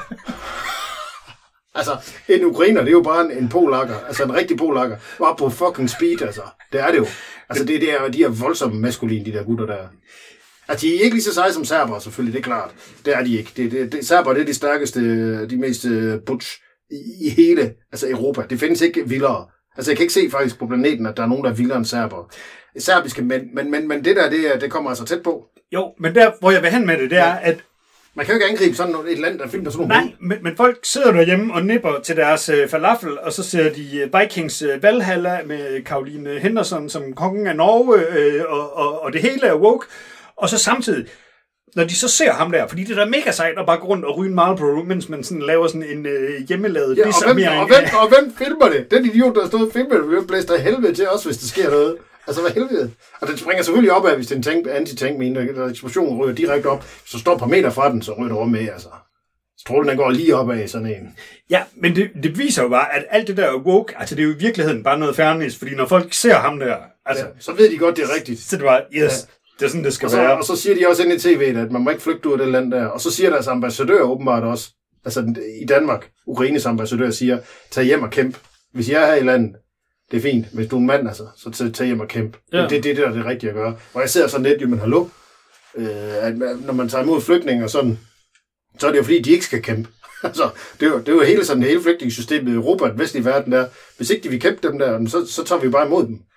Altså, en ukrainer, det er jo bare en, en polakker. Altså, en rigtig polakker. Bare på fucking speed, altså. Det er det jo. Altså, det, det er, de er voldsomt maskuline, de der gutter der. Altså, de er ikke lige så seje som serber, selvfølgelig, det er klart. Det er de ikke. Det, det, det, serber, det er de stærkeste, de mest uh, butch i, i hele altså Europa. Det findes ikke vildere. Altså, jeg kan ikke se faktisk på planeten, at der er nogen, der er vildere end serber. Serbiske mænd, men, men, men det der, det, det kommer altså tæt på. Jo, men der, hvor jeg vil hen med det, det er, at... Man kan jo ikke angribe sådan et land, der filmer sådan nogle... Nej, men, men folk sidder derhjemme og nipper til deres øh, falafel, og så ser de øh, Vikings øh, Valhalla med Caroline Henderson som kongen af Norge, øh, og, og, og det hele er woke. Og så samtidig, når de så ser ham der, fordi det er da mega sejt at bare gå rundt og ryge en Marlboro, mens man sådan laver sådan en øh, hjemmelavet ja, og, hvem, og, hvem, og hvem filmer det? Den idiot, der stod og filmer det, vil blæse dig helvede til også, hvis der sker noget. Altså, hvad helvede? Og den springer selvfølgelig op af, hvis det er en tank, anti-tank-mine, der eksplosionen ryger direkte op. Så står et par meter fra den, så ryger det over med, altså. Strålen, den går lige op af sådan en. Ja, men det, det viser jo bare, at alt det der woke, altså det er jo i virkeligheden bare noget fairness, fordi når folk ser ham der, altså... Ja, så ved de godt, det er rigtigt. Så det var, yes, ja. Det er sådan, det skal og så, være. Og så siger de også inde i tv'et, at man må ikke flygte ud af det land der. Og så siger deres ambassadør åbenbart også, altså i Danmark, Ukraines ambassadør siger, tag hjem og kæmp. Hvis jeg er her i landet, det er fint. Hvis du er en mand, altså, så tag hjem og kæmp. Ja. Det er det, det, der er det rigtige at gøre. Og jeg ser sådan lidt, jo, men hallo, øh, at når man tager imod flygtninge og sådan, så er det jo fordi, de ikke skal kæmpe. Altså, det er jo, det er jo hele sådan hele flygtningesystemet i Europa, den vestlige verden der. Hvis ikke de vil kæmpe dem der, så, så tager vi bare imod dem.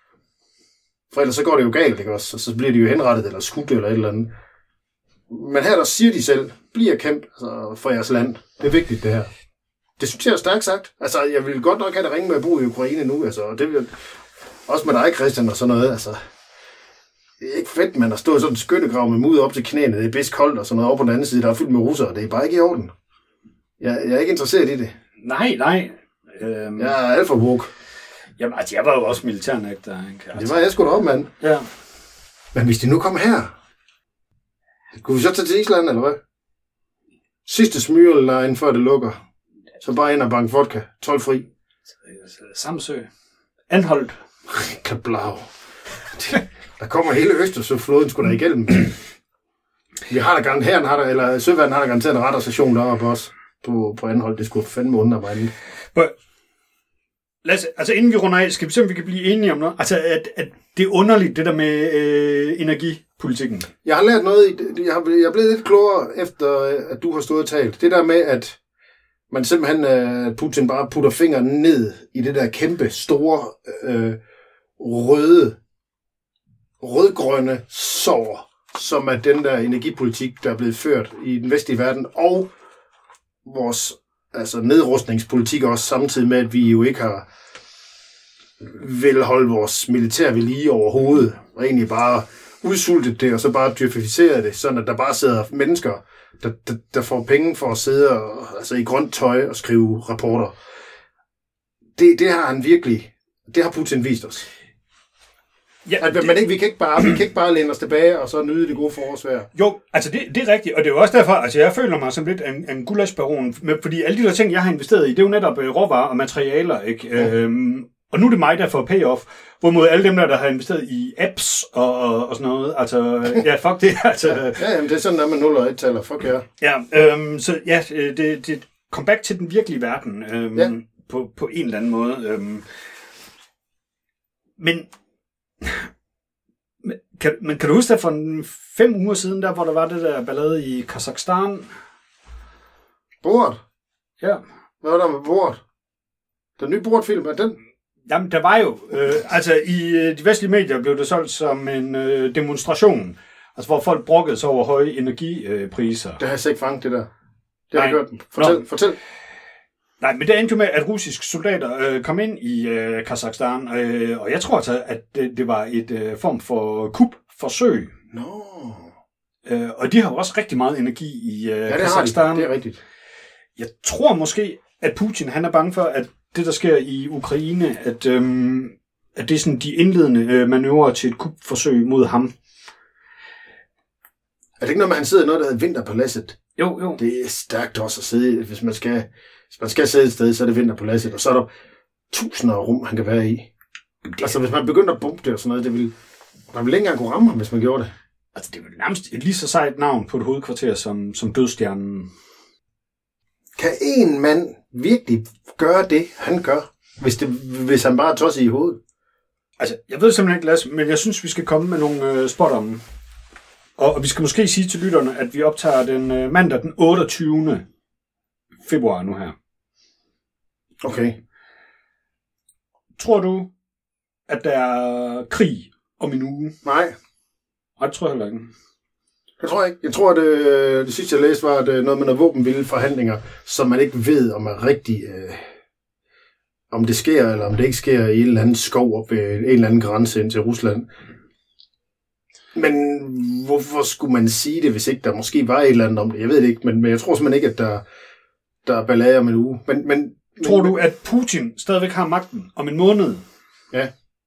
For ellers så går det jo galt, ikke også? Og så bliver de jo henrettet eller skudt eller et eller andet. Men her der siger de selv, bliv og kæmp altså, for jeres land. Det er vigtigt, det her. Det synes jeg er stærkt sagt. Altså, jeg vil godt nok have det ringe med at bo i Ukraine nu, altså. Og det vil også med dig, Christian, og sådan noget, altså. Det er ikke fedt, man har stået sådan en skyttegrav med mudder op til knæene. Det er bedst koldt og sådan noget over på den anden side, der er fyldt med russere. Det er bare ikke i orden. Jeg, jeg er ikke interesseret i det. Nej, nej. Øhm... Jeg er alt for woke. Jamen, altså, jeg var jo også militærnægter. Altså. Det var jeg sgu da op, mand. Ja. Men hvis de nu kom her, kunne vi så tage til Island, eller hvad? Sidste smyrelejren, før det lukker. Så bare ind og banke vodka. tolv-fri. Samsø. Anholdt. Kablau. Der kommer hele Østersøfloden sgu da igennem. Vi har da garanteret, herren har der, eller Søværden har der garanteret en radarstation deroppe også. På, på Anholdt. Det skulle fandme underarbejde. Lad os, altså inden vi runder af, skal vi se, om vi kan blive enige om noget. Altså, at, at det er underligt, det der med øh, energipolitikken. Jeg har lært noget, i, jeg, har, jeg er blevet lidt klogere, efter at du har stået og talt. Det der med, at man simpelthen, at Putin bare putter fingeren ned i det der kæmpe, store, øh, røde, rødgrønne sår, som er den der energipolitik, der er blevet ført i den vestlige verden, og vores altså nedrustningspolitik også, samtidig med, at vi jo ikke har vil holde vores militær ved lige overhovedet, og egentlig bare udsultet det, og så bare dyrkificeret det, sådan at der bare sidder mennesker, der, der, der får penge for at sidde og, altså i grønt tøj og skrive rapporter. Det, det har han virkelig, det har Putin vist os. Ja, at, det, men ikke, vi, kan ikke bare, vi kan ikke bare læne os tilbage og så nyde det gode forårsvejr. Jo, altså det, det er rigtigt, og det er jo også derfor, altså jeg føler mig som lidt en, en gullaschbaron, fordi alle de der ting, jeg har investeret i, det er jo netop råvarer og materialer, ikke? Ja. Øhm, Og nu er det mig, der får payoff. Hvorimod alle dem der, der har investeret i apps og, og, og sådan noget. Altså, ja, fuck det. Altså, ja, jamen, det er sådan, der med nul og et taler. Fuck ja. Ja, øhm, så ja, det, det kom back til den virkelige verden. Øhm, ja. på, på en eller anden måde. Øhm, men, kan, men kan du huske det for fem uger siden, der hvor der var det der ballade i Kazakhstan? Borat? Ja. Hvad var der med Borat? Den nye Borat-film, er den? Jamen, der var jo... Øh, altså, i øh, de vestlige medier blev det solgt som en øh, demonstration. Altså, hvor folk brokkede sig over høje energipriser. Det har jeg ikke fanget, det der. Det har jeg hørt. Fortæl, Nå. fortæl. Nej, men det endte jo med, at russiske soldater øh, kom ind i øh, Kazakhstan, øh, og jeg tror altså, at det, det var et øh, form for kupforsøg. Nå. Øh, og de har jo også rigtig meget energi i øh, ja, det Kazakhstan. Har de. Det er rigtigt. Jeg tror måske, at Putin han er bange for, at det, der sker i Ukraine, at, øhm, at det er sådan de indledende øh, manøvrer til et kupforsøg mod ham. Er det ikke noget med, at han sidder i noget, der hedder Vinterpaladset? Jo, jo. Det er stærkt også at sidde, hvis man skal, hvis man skal sidde et sted, så er det Vinterpaladset, og så er der tusinder af rum, han kan være i. Det... Altså, hvis man begynder at bombe det og sådan noget, det vil, man vil ikke engang kunne ramme ham, hvis man gjorde det. Altså, det er jo nærmest et lige så sejt navn på et hovedkvarter som, som Dødstjernen. Kan en mand virkelig gøre det, han gør, hvis, det, hvis han bare tosser i hovedet? Altså, jeg ved simpelthen ikke, Lasse, men jeg synes, vi skal komme med nogle øh, spådomme. Og, og vi skal måske sige til lytterne, at vi optager den øh, mandag den otteogtyvende februar nu her. Okay. Tror du, at der er krig om en uge? Nej. Nej, det tror jeg heller ikke. Jeg tror ikke. Jeg tror, at det, det sidste, jeg læste, var at noget med nogle våbenvilde forhandlinger, som man ikke ved, om er rigtig, øh, om det sker, eller om det ikke sker i en eller anden skov op ved en eller anden grænse ind til Rusland. Men hvorfor skulle man sige det, hvis ikke der måske var et eller andet om det? Jeg ved det ikke, men, men jeg tror simpelthen ikke, at der, der er ballade om en uge. Men, men, tror men, du, at Putin stadigvæk har magten om en måned? Ja.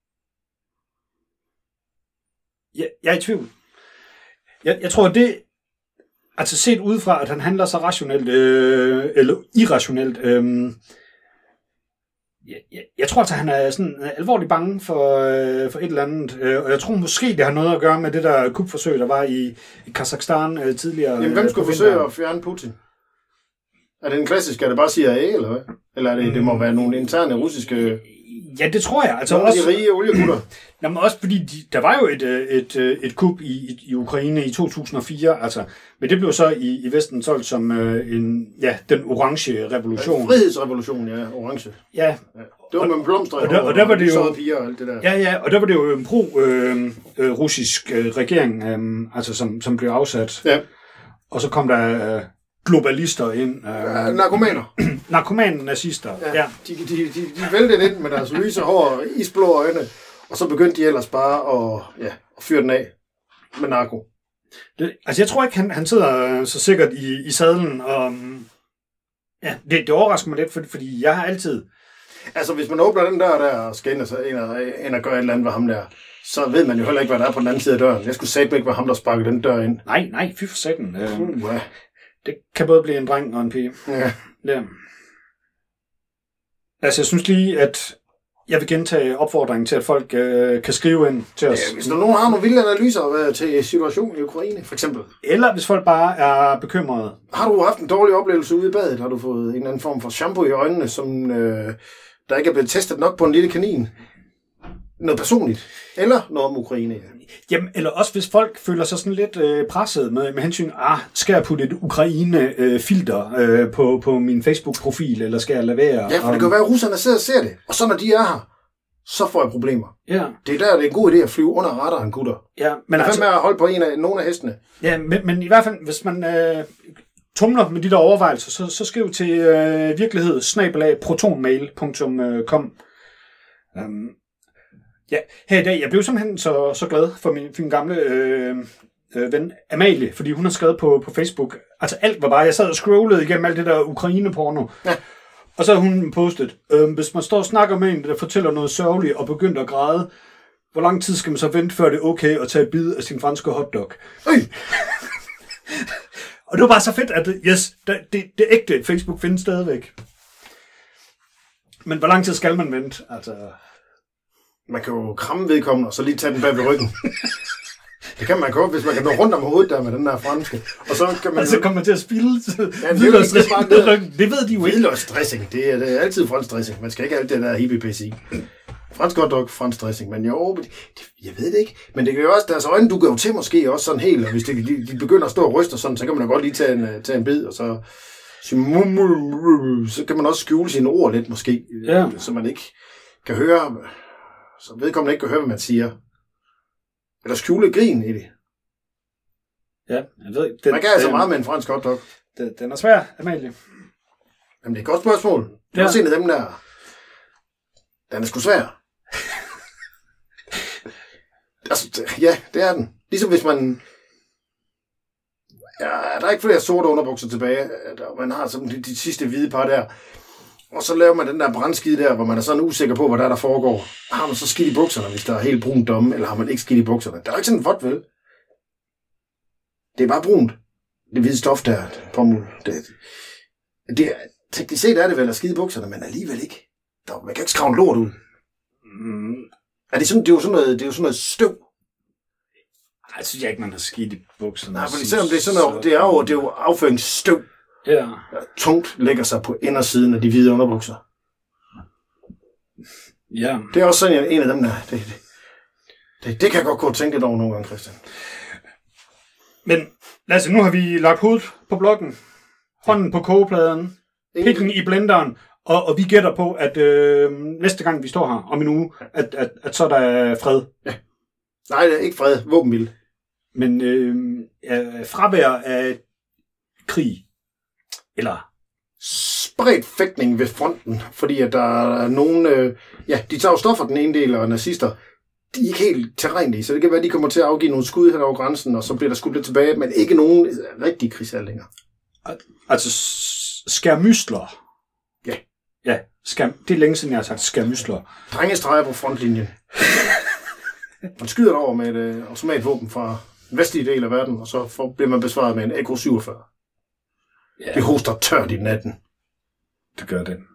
Jeg, jeg er i tvivl. Jeg, jeg tror, at det, altså set udefra, at han handler så rationelt, øh, eller irrationelt, øh, jeg, jeg, jeg tror, at han er sådan alvorligt bange for, øh, for et eller andet, øh, og jeg tror måske, det har noget at gøre med det der kupforsøg, der var i, i Kazakhstan øh, tidligere. Jamen, hvem skulle forsøge at fjerne Putin? Er det en klassisk, er det bare C I A, eller hvad? Eller er det, mm. det må være nogle interne russiske... Ja, det tror jeg. Altså nogle også, af de rige oliegutter. Jamen også fordi, de, der var jo et, et, et kup i, i, i Ukraine i to tusind og fire, altså, men det blev så i, i Vesten solgt som øh, en, ja, den orange revolution. Ja, frihedsrevolution, ja, orange. Ja. ja. Det var med blomster og, og, der, og der var det jo piger og alt det der. Ja, ja, og der var det jo en pro-russisk øh, øh, regering, øh, altså som, som blev afsat. Ja. Og så kom der øh, globalister ind. Øh, ja, narkomaner. Narkomaner, nazister. Ja, ja. De, de, de, de væltede ind med deres lyse hår og isblå øjne, og så begyndte de ellers bare at, ja, at fyre den af med narko. Det, altså jeg tror ikke, han, han sidder så sikkert i, i sadlen, og ja, det, det overrasker mig lidt, fordi, fordi jeg har altid... Altså hvis man åbner den dør der og skal ind og, så ind og, ind og gøre et eller andet ved ham der, så ved man jo heller ikke, hvad der er på den anden side af døren. Jeg skulle satme ikke være ham, der sparkede den dør ind. Nej, nej, fy for satan. Øh, uh, ja. Det kan både blive en dreng og en pige. Ja. Ja. Altså, jeg synes lige, at jeg vil gentage opfordringen til, at folk øh, kan skrive ind til os. Ja, hvis der nogen har nogle vilde analyser til situationen i Ukraine, for eksempel. Eller hvis folk bare er bekymrede. Har du haft en dårlig oplevelse ude i badet? Har du fået en eller anden form for shampoo i øjnene, som øh, der ikke er blevet testet nok på en lille kanin? Noget personligt. Eller noget om Ukraine. Jamen, eller også hvis folk føler sig sådan lidt øh, presset med, med hensyn, ah, skal jeg putte et Ukraine-filter øh, på, på min Facebook-profil, eller skal jeg lade være? Ja, for det kan være, at russerne sidder og ser det. Og så når de er her, så får jeg problemer. Ja. Det er der, det er en god idé at flyve under radaren, gutter. Ja, men altså, med at holde på en af, nogle af hestene. Ja, men, men i hvert fald, hvis man øh, tumler med de der overvejelser, så, så skriv til øh, virkelighed snabel-a protonmail punktum com. Um, Ja, her i dag, jeg blev simpelthen så, så glad for min, min gamle øh, øh, ven Amalie, fordi hun har skrevet på, på Facebook, altså alt var bare, jeg sad og scrollede igennem alt det der Ukraine-porno, ja. Og så har hun postet, øh, hvis man står og snakker med en, der fortæller noget sørgeligt og begynder at græde, hvor lang tid skal man så vente, før det er okay at tage et bid af sin franske hotdog? Øh. Og det var bare så fedt, at yes, det, det, det ægte Facebook findes stadigvæk. Men hvor lang tid skal man vente? Altså... Man kan jo kramme vedkommende, og så lige tage den bag ved ryggen. Det kan man godt, hvis man kan nå rundt om hovedet der med den der franske. Og så kan man... Og så kommer man til at spille ja, hvidløgsdressing ned ryggen. Det ved de jo ikke. Hvidløgsdressing, det er, det er altid fransk dressing. Man skal ikke have alt det der hippie-pis i. Fransk hotdog, fransk dressing. Men jo, det, jeg ved det ikke. Men det kan jo også, deres øjne dukker jo til måske også sådan helt. Og hvis det, de, de begynder at stå og ryste sådan, så kan man jo godt lige tage en, tage en bid, og så... Så kan man også skjule sine ord lidt måske. Ja. Så man ikke kan høre... Så vedkommende ikke kan høre, hvad man siger. Eller skjule grin i det. Ja, jeg ved ikke. Den, man kan altså den, meget med en fransk hotdog. Den, den er svær, Amalie. Jamen, det er et godt spørgsmål. Det er ja. også en af dem der... Den er sgu svær. altså, ja, det er den. Ligesom hvis man... Ja, der er ikke flere sorte underbukser tilbage. Man har sådan de, de sidste hvide par der. Og så laver man den der brandskide der, hvor man er sådan usikker på, hvad der, der foregår. Har man så skidt i bukserne, hvis der er helt brunt domme, eller har man ikke skidt i bukserne? Der er ikke sådan en vådt, vel? Det er bare brunt. Det hvide stof der, pomuld. Det, det, teknisk set er det vel at skide i bukserne, men alligevel ikke. Der, man kan ikke skrave en lort ud. Mm. Er det, sådan, det, er jo sådan noget, det er jo sådan noget støv. Nej, jeg synes jeg ikke, man har skidt i bukserne. Nej, fordi selvom det er sådan noget, det er jo, det er jo afføringsstøv. Ja. Der tungt lægger sig på indersiden af de hvide underbukser. Ja. Det er også sådan en af dem der. Det, det, det, det kan jeg godt gå og tænke lidt over nogle gange, Christian. Men Lasse, nu har vi lagt hovedet på blokken, hånden på kogepladen, pikken i blenderen, og, og vi gætter på, at øh, næste gang vi står her om en uge, at, at, at så er der fred. Ja. Nej, det er ikke fred. Våbenhvile. Men øh, øh, fravær af krig. Eller spredt fægtning ved fronten, fordi at der er nogen, øh, ja, de tager jo stoffer den ene del, og nazister, de er ikke helt terrænlige, så det kan være, at de kommer til at afgive nogle skud her over grænsen, og så bliver der skudt lidt tilbage, men ikke nogen rigtige krigshandlinger. Altså skærmysler. Ja. Ja, skærm, det er længe siden, jeg har sagt skærmysler. Drengestreger på frontlinjen. Man skyder derover med et øh, automatvåben fra den vestlige del af verden, og så får, bliver man besvaret med en A K syvogfyrre. Ja. Det hoster tørt i natten. Det gør det.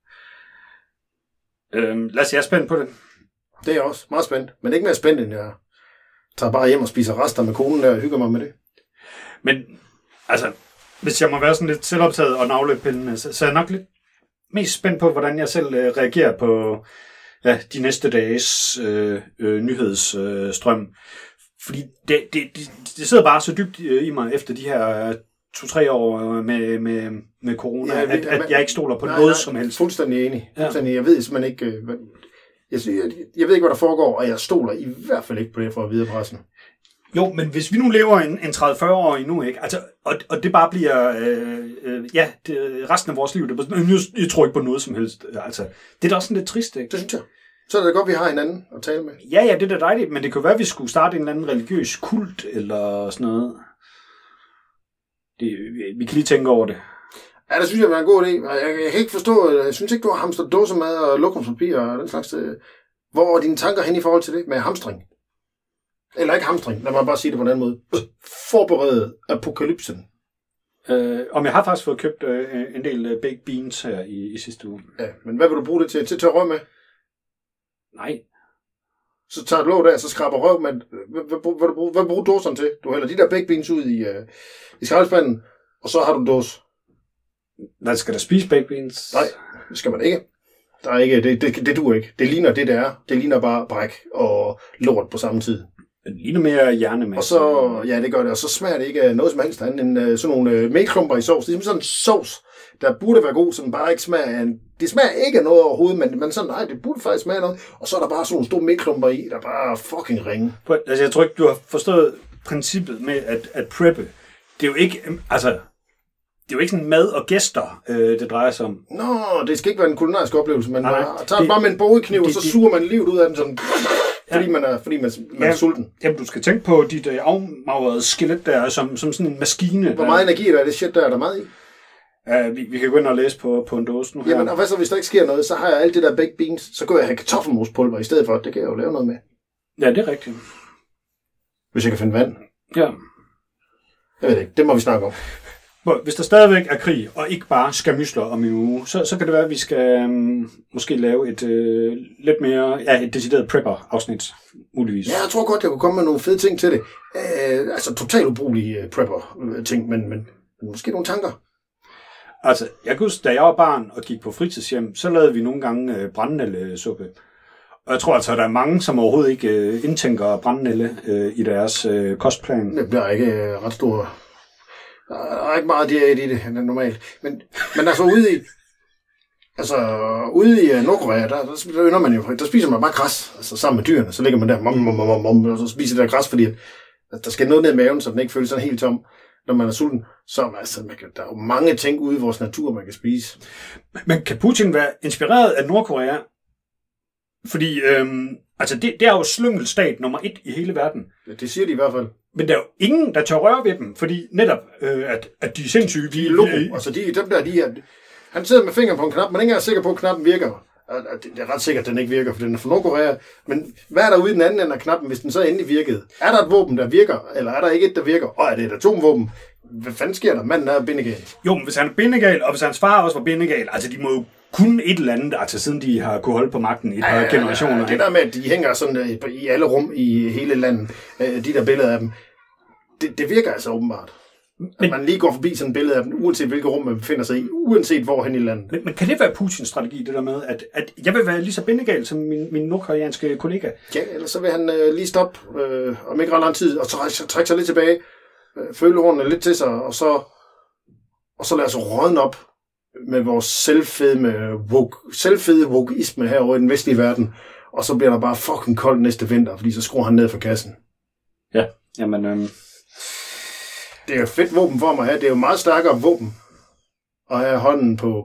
Øhm, lad os, jeg er spændt på det. Det er også meget spændt, men ikke mere spændt, end jeg tager bare hjem og spiser rester med konen der og hygger mig med det. Men, altså, hvis jeg må være sådan lidt selvoptaget og navlepillende, så, så er jeg nok lidt mest spændt på, hvordan jeg selv øh, reagerer på ja, de næste dages øh, øh, nyhedsstrøm. Øh, Fordi det, det, det, det sidder bare så dybt i mig efter de her to-tre år med, med, med corona, ja, at, at jeg ikke stoler på nej, noget nej, som helst. Fuldstændig enig. Fuldstændig. Ja. Jeg ved simpelthen ikke, hvad, jeg, jeg, jeg ved ikke, hvad der foregår, og jeg stoler i hvert fald ikke på det for at vide pressen. Jo, men hvis vi nu lever en, en tredive-fyrre år endnu, ikke? Altså, og, og det bare bliver, øh, øh, ja, det, resten af vores liv, det, jeg, jeg tror ikke på noget som helst. Altså, det er da også sådan lidt trist, ikke? Det synes jeg. Så er det godt, vi har hinanden at tale med. Ja, ja, det er da dejligt, men det kan være, at vi skulle starte en eller anden religiøs kult, eller sådan noget. Det, vi kan lige tænke over det. Ja, det synes jeg var en god idé. Jeg, jeg kan ikke forstå, jeg synes ikke, du har hamstret dåsemad og lokumspapir og den slags. Hvor er dine tanker hen i forhold til det med hamstring? Eller ikke hamstring, lad mig bare sige det på en anden måde. Forberede apokalypsen. Øh, om jeg har faktisk fået købt øh, en del øh, baked beans her i, i sidste uge. Ja, men hvad vil du bruge det til? Til at røv med? Nej. Så tager et låg der, så skraber røv med. Hvad, hvad, hvad, hvad, hvad bruger dåserne til? Du hælder de der baked beans ud i, uh, i skraldespanden, og så har du en dåse. Hvad skal der spise baked beans? Nej, det skal man ikke. Der er ikke, det, det, det duer ikke. Det ligner det, der er. Det ligner bare bræk og lort på samme tid. Det ligner mere hjernemasse. Og så, ja, det gør det. Og så smager det ikke noget som helst andet end sådan nogle mælklumper i sovs. Det er sådan en sovs, der burde være god, som bare ikke smager af en... Det smager ikke af noget overhovedet, men, men sådan, nej, det burde faktisk smage noget. Og så er der bare sådan nogle store mælklumper i, der bare fucking ringe. Altså, jeg tror ikke, du har forstået princippet med at, at preppe. Det er jo ikke, altså... Det er jo ikke sådan mad og gæster, øh, det drejer sig om. Nå, det skal ikke være en kulinarisk oplevelse, men nej, man tager det, bare med en bogekniv, det, og så det, suger man livet ud af den sådan... Fordi man er, fordi man, man ja, er sulten. Jamen, du skal tænke på dit øh, afmagrede skelet der, som, som sådan en maskine. Hvor meget der, energi der er det shit, der er der meget i? Ja, vi, vi kan gå ind og læse på, på en dåse nu her. Jamen, og hvad så, hvis der ikke sker noget, så har jeg alt det der baked beans, så går jeg have kartoffelmospulver i stedet for, det kan jeg jo lave noget med. Ja, det er rigtigt. Hvis jeg kan finde vand. Ja. Jeg ved ikke, det må vi snakke om. Hvis der stadigvæk er krig, og ikke bare skamysler om en uge, så, så kan det være, at vi skal um, måske lave et øh, lidt mere, ja, et decideret prepper-afsnit, muligvis. Ja, jeg tror godt, jeg kunne komme med nogle fede ting til det. Øh, altså totalt ubrugelige prepper-ting, men, men måske nogle tanker. Altså, jeg kan huske, da jeg var barn og gik på fritidshjem, så lavede vi nogle gange øh, brændenældesuppe. Og jeg tror altså, at der er mange, som overhovedet ikke øh, indtænker brændenælde øh, i deres øh, kostplan. Det bliver ikke øh, ret stor. Der er ikke meget diæt i det, normalt. Men, men altså ude i, altså, ude i Nordkorea, der, der, der, man jo, der spiser man bare græs, altså sammen med dyrene. Så ligger man der, mom, mom, mom, mom, og så spiser der græs, fordi at der skal noget ned i maven, så den ikke føles sådan helt tom, når man er sulten. Så altså, man kan, der er jo mange ting ude i vores natur, man kan spise. Men kan Putin være inspireret af Nordkorea? Fordi øhm, altså det, det er jo slyngelstat nummer et i hele verden. Ja, det siger de i hvert fald. Men der er jo ingen, der tør røre ved dem, fordi netop, øh, at, at de er sindssyge. De er logo. Altså, de, dem der, de er... Han sidder med fingeren på en knap, men ingen er sikker på, at knappen virker. Det er ret sikkert, at den ikke virker, for den er fra Nordkorea. Men hvad er der ude i den anden ende af knappen, hvis den så endelig virkede? Er der et våben, der virker, eller er der ikke et, der virker? Og er det et atomvåben? Hvad fanden sker der? Manden er bindegal. Jo, men hvis han er bindegal, og hvis hans far også var bindegal, altså de må jo kun et eller andet, altså siden de har kunnet holde på magten i et par ja, generationer. Ja, det der med, at de hænger sådan i alle rum i hele landet, de der billeder af dem, det, det virker altså åbenbart. Men, at man lige går forbi sådan et billede af dem, uanset hvilket rum man befinder sig i, uanset hvor hen i landet. Men, men kan det være Putins strategi, det der med, at, at jeg vil være lige så bindegal som min, min nordkoreanske kollega? Ja, eller så vil han øh, lige stoppe, øh, om ikke ret lang tid, og trække, trække sig lidt tilbage, øh, føle hornene lidt til sig, og så, og så lade sig rådne op med vores selvfede, woke, selvfede wokeisme herovre i den vestlige verden, og så bliver der bare fucking koldt næste vinter, fordi så skruer han ned for kassen. Ja, jamen... Øhm... Det er jo et fedt våben for mig at have. Det er jo meget stærkere våben at have hånden på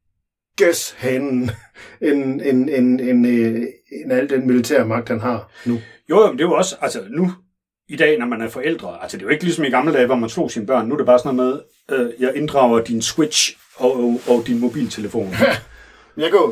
gashanen, end, end, end, end, end al den militære magt, han har nu. Jo, men det er jo også, altså nu, i dag, når man er forældre, altså det er jo ikke ligesom i gamle dage, hvor man slog sine børn. Nu er det bare sådan noget med, øh, jeg inddrager din Switch og, og, og din mobiltelefon. Jeg går...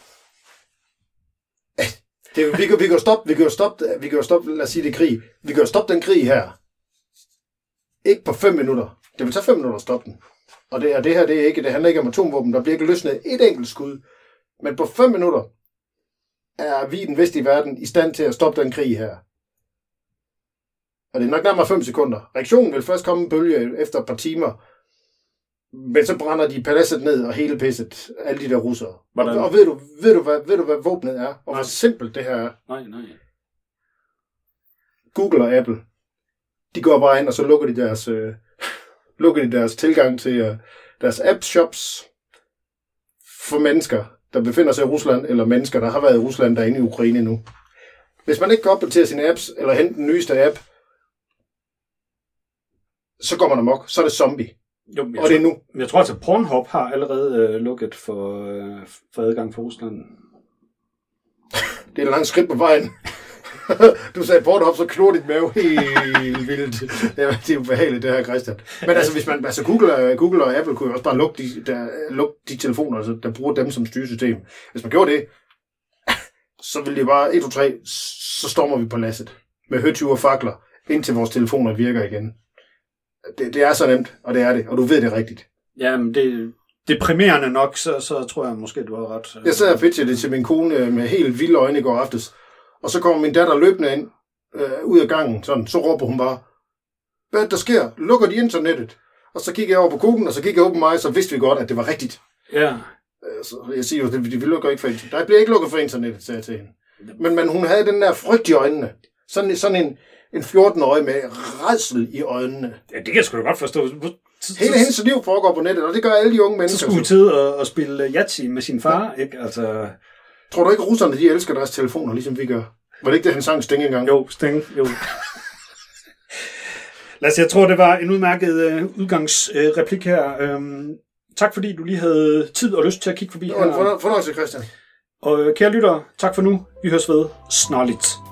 Det, vi kan vi kan stoppe, vi kan stoppe, vi kan stoppe, lad os sige det krig. Vi kan jo stoppe den krig her. Ikke på fem minutter. Det vil tage fem minutter at stoppe den. Og det, og det her, det er ikke, det handler ikke om atomvåben. Der bliver ikke løsnet et enkelt skud. Men på fem minutter er vi i den vestlige verden i stand til at stoppe den krig her. Og det er nok nærmere fem sekunder. Reaktionen vil først komme en bølge efter et par timer. Men så brænder de paladset ned og hele pisset. Alle de der russere. Og, og ved du, ved du, hvad, ved du, hvad våbnet er? Og hvor simpelt det her er? Nej, nej. Google og Apple. De går bare ind, og så lukker de deres, øh, lukker de deres tilgang til øh, deres app-shops for mennesker, der befinder sig i Rusland, eller mennesker, der har været i Rusland, der er inde i Ukraine nu. Hvis man ikke kan opdatere sine apps, eller hente den nyeste app, så går man amok. Så er det zombie. Jo, og tror, det er nu. Jeg tror altså, Pornhub har allerede øh, lukket for, øh, for adgang for Rusland. Det er et langt skridt på vejen. Du sagde Pornhub, så knurrer dit mave helt vildt. Det er jo behageligt, det her, Christian. Men altså, hvis man, altså Google, Google og Apple kunne jo også bare lukke de, der, lukke de telefoner, altså, der bruger dem som styresystem. Hvis man gjorde det, så ville det bare, et, to, tre, så stormer vi på lasset. Med høtyve og fakler, indtil vores telefoner virker igen. Det, det er så nemt, og det er det, og du ved det rigtigt. Jamen, det, det er primerende nok, så, så tror jeg måske, du har ret. Jeg sad og pitchede det til min kone med helt vilde øjne i går aftes. Og så kommer min datter løbende ind, øh, ud af gangen, sådan, så råber hun bare, hvad der sker? Lukker de internettet? Og så kigger jeg over på konen, og så kigger jeg over på mig, så vidste vi godt, at det var rigtigt. Ja. Øh, så jeg siger jo, de, de lukker ikke for internettet. Der bliver ikke lukket for internettet, sagde jeg til hende. Men, men hun havde den der frygt i øjnene. Sådan, sådan en, en fjorten-årig med rædsel i øjnene. Ja, det kan jeg sgu da godt forstå. Hele hendes liv foregår på nettet, og det gør alle de unge mennesker. Så skulle hun tid at, at spille Yahtzee med sin far, ikke? Altså... Tror du ikke, russerne de elsker deres telefoner, ligesom vi gør? Var det ikke det, han sang Sting engang? Jo, Sting, jo. Lad os, jeg tror, det var en udmærket øh, udgangsreplik øh, her. Øhm, tak fordi du lige havde tid og lyst til at kigge forbi her. Det var en fornøjelse, Christian. Og kære lyttere, tak for nu. Vi høres ved snarligt.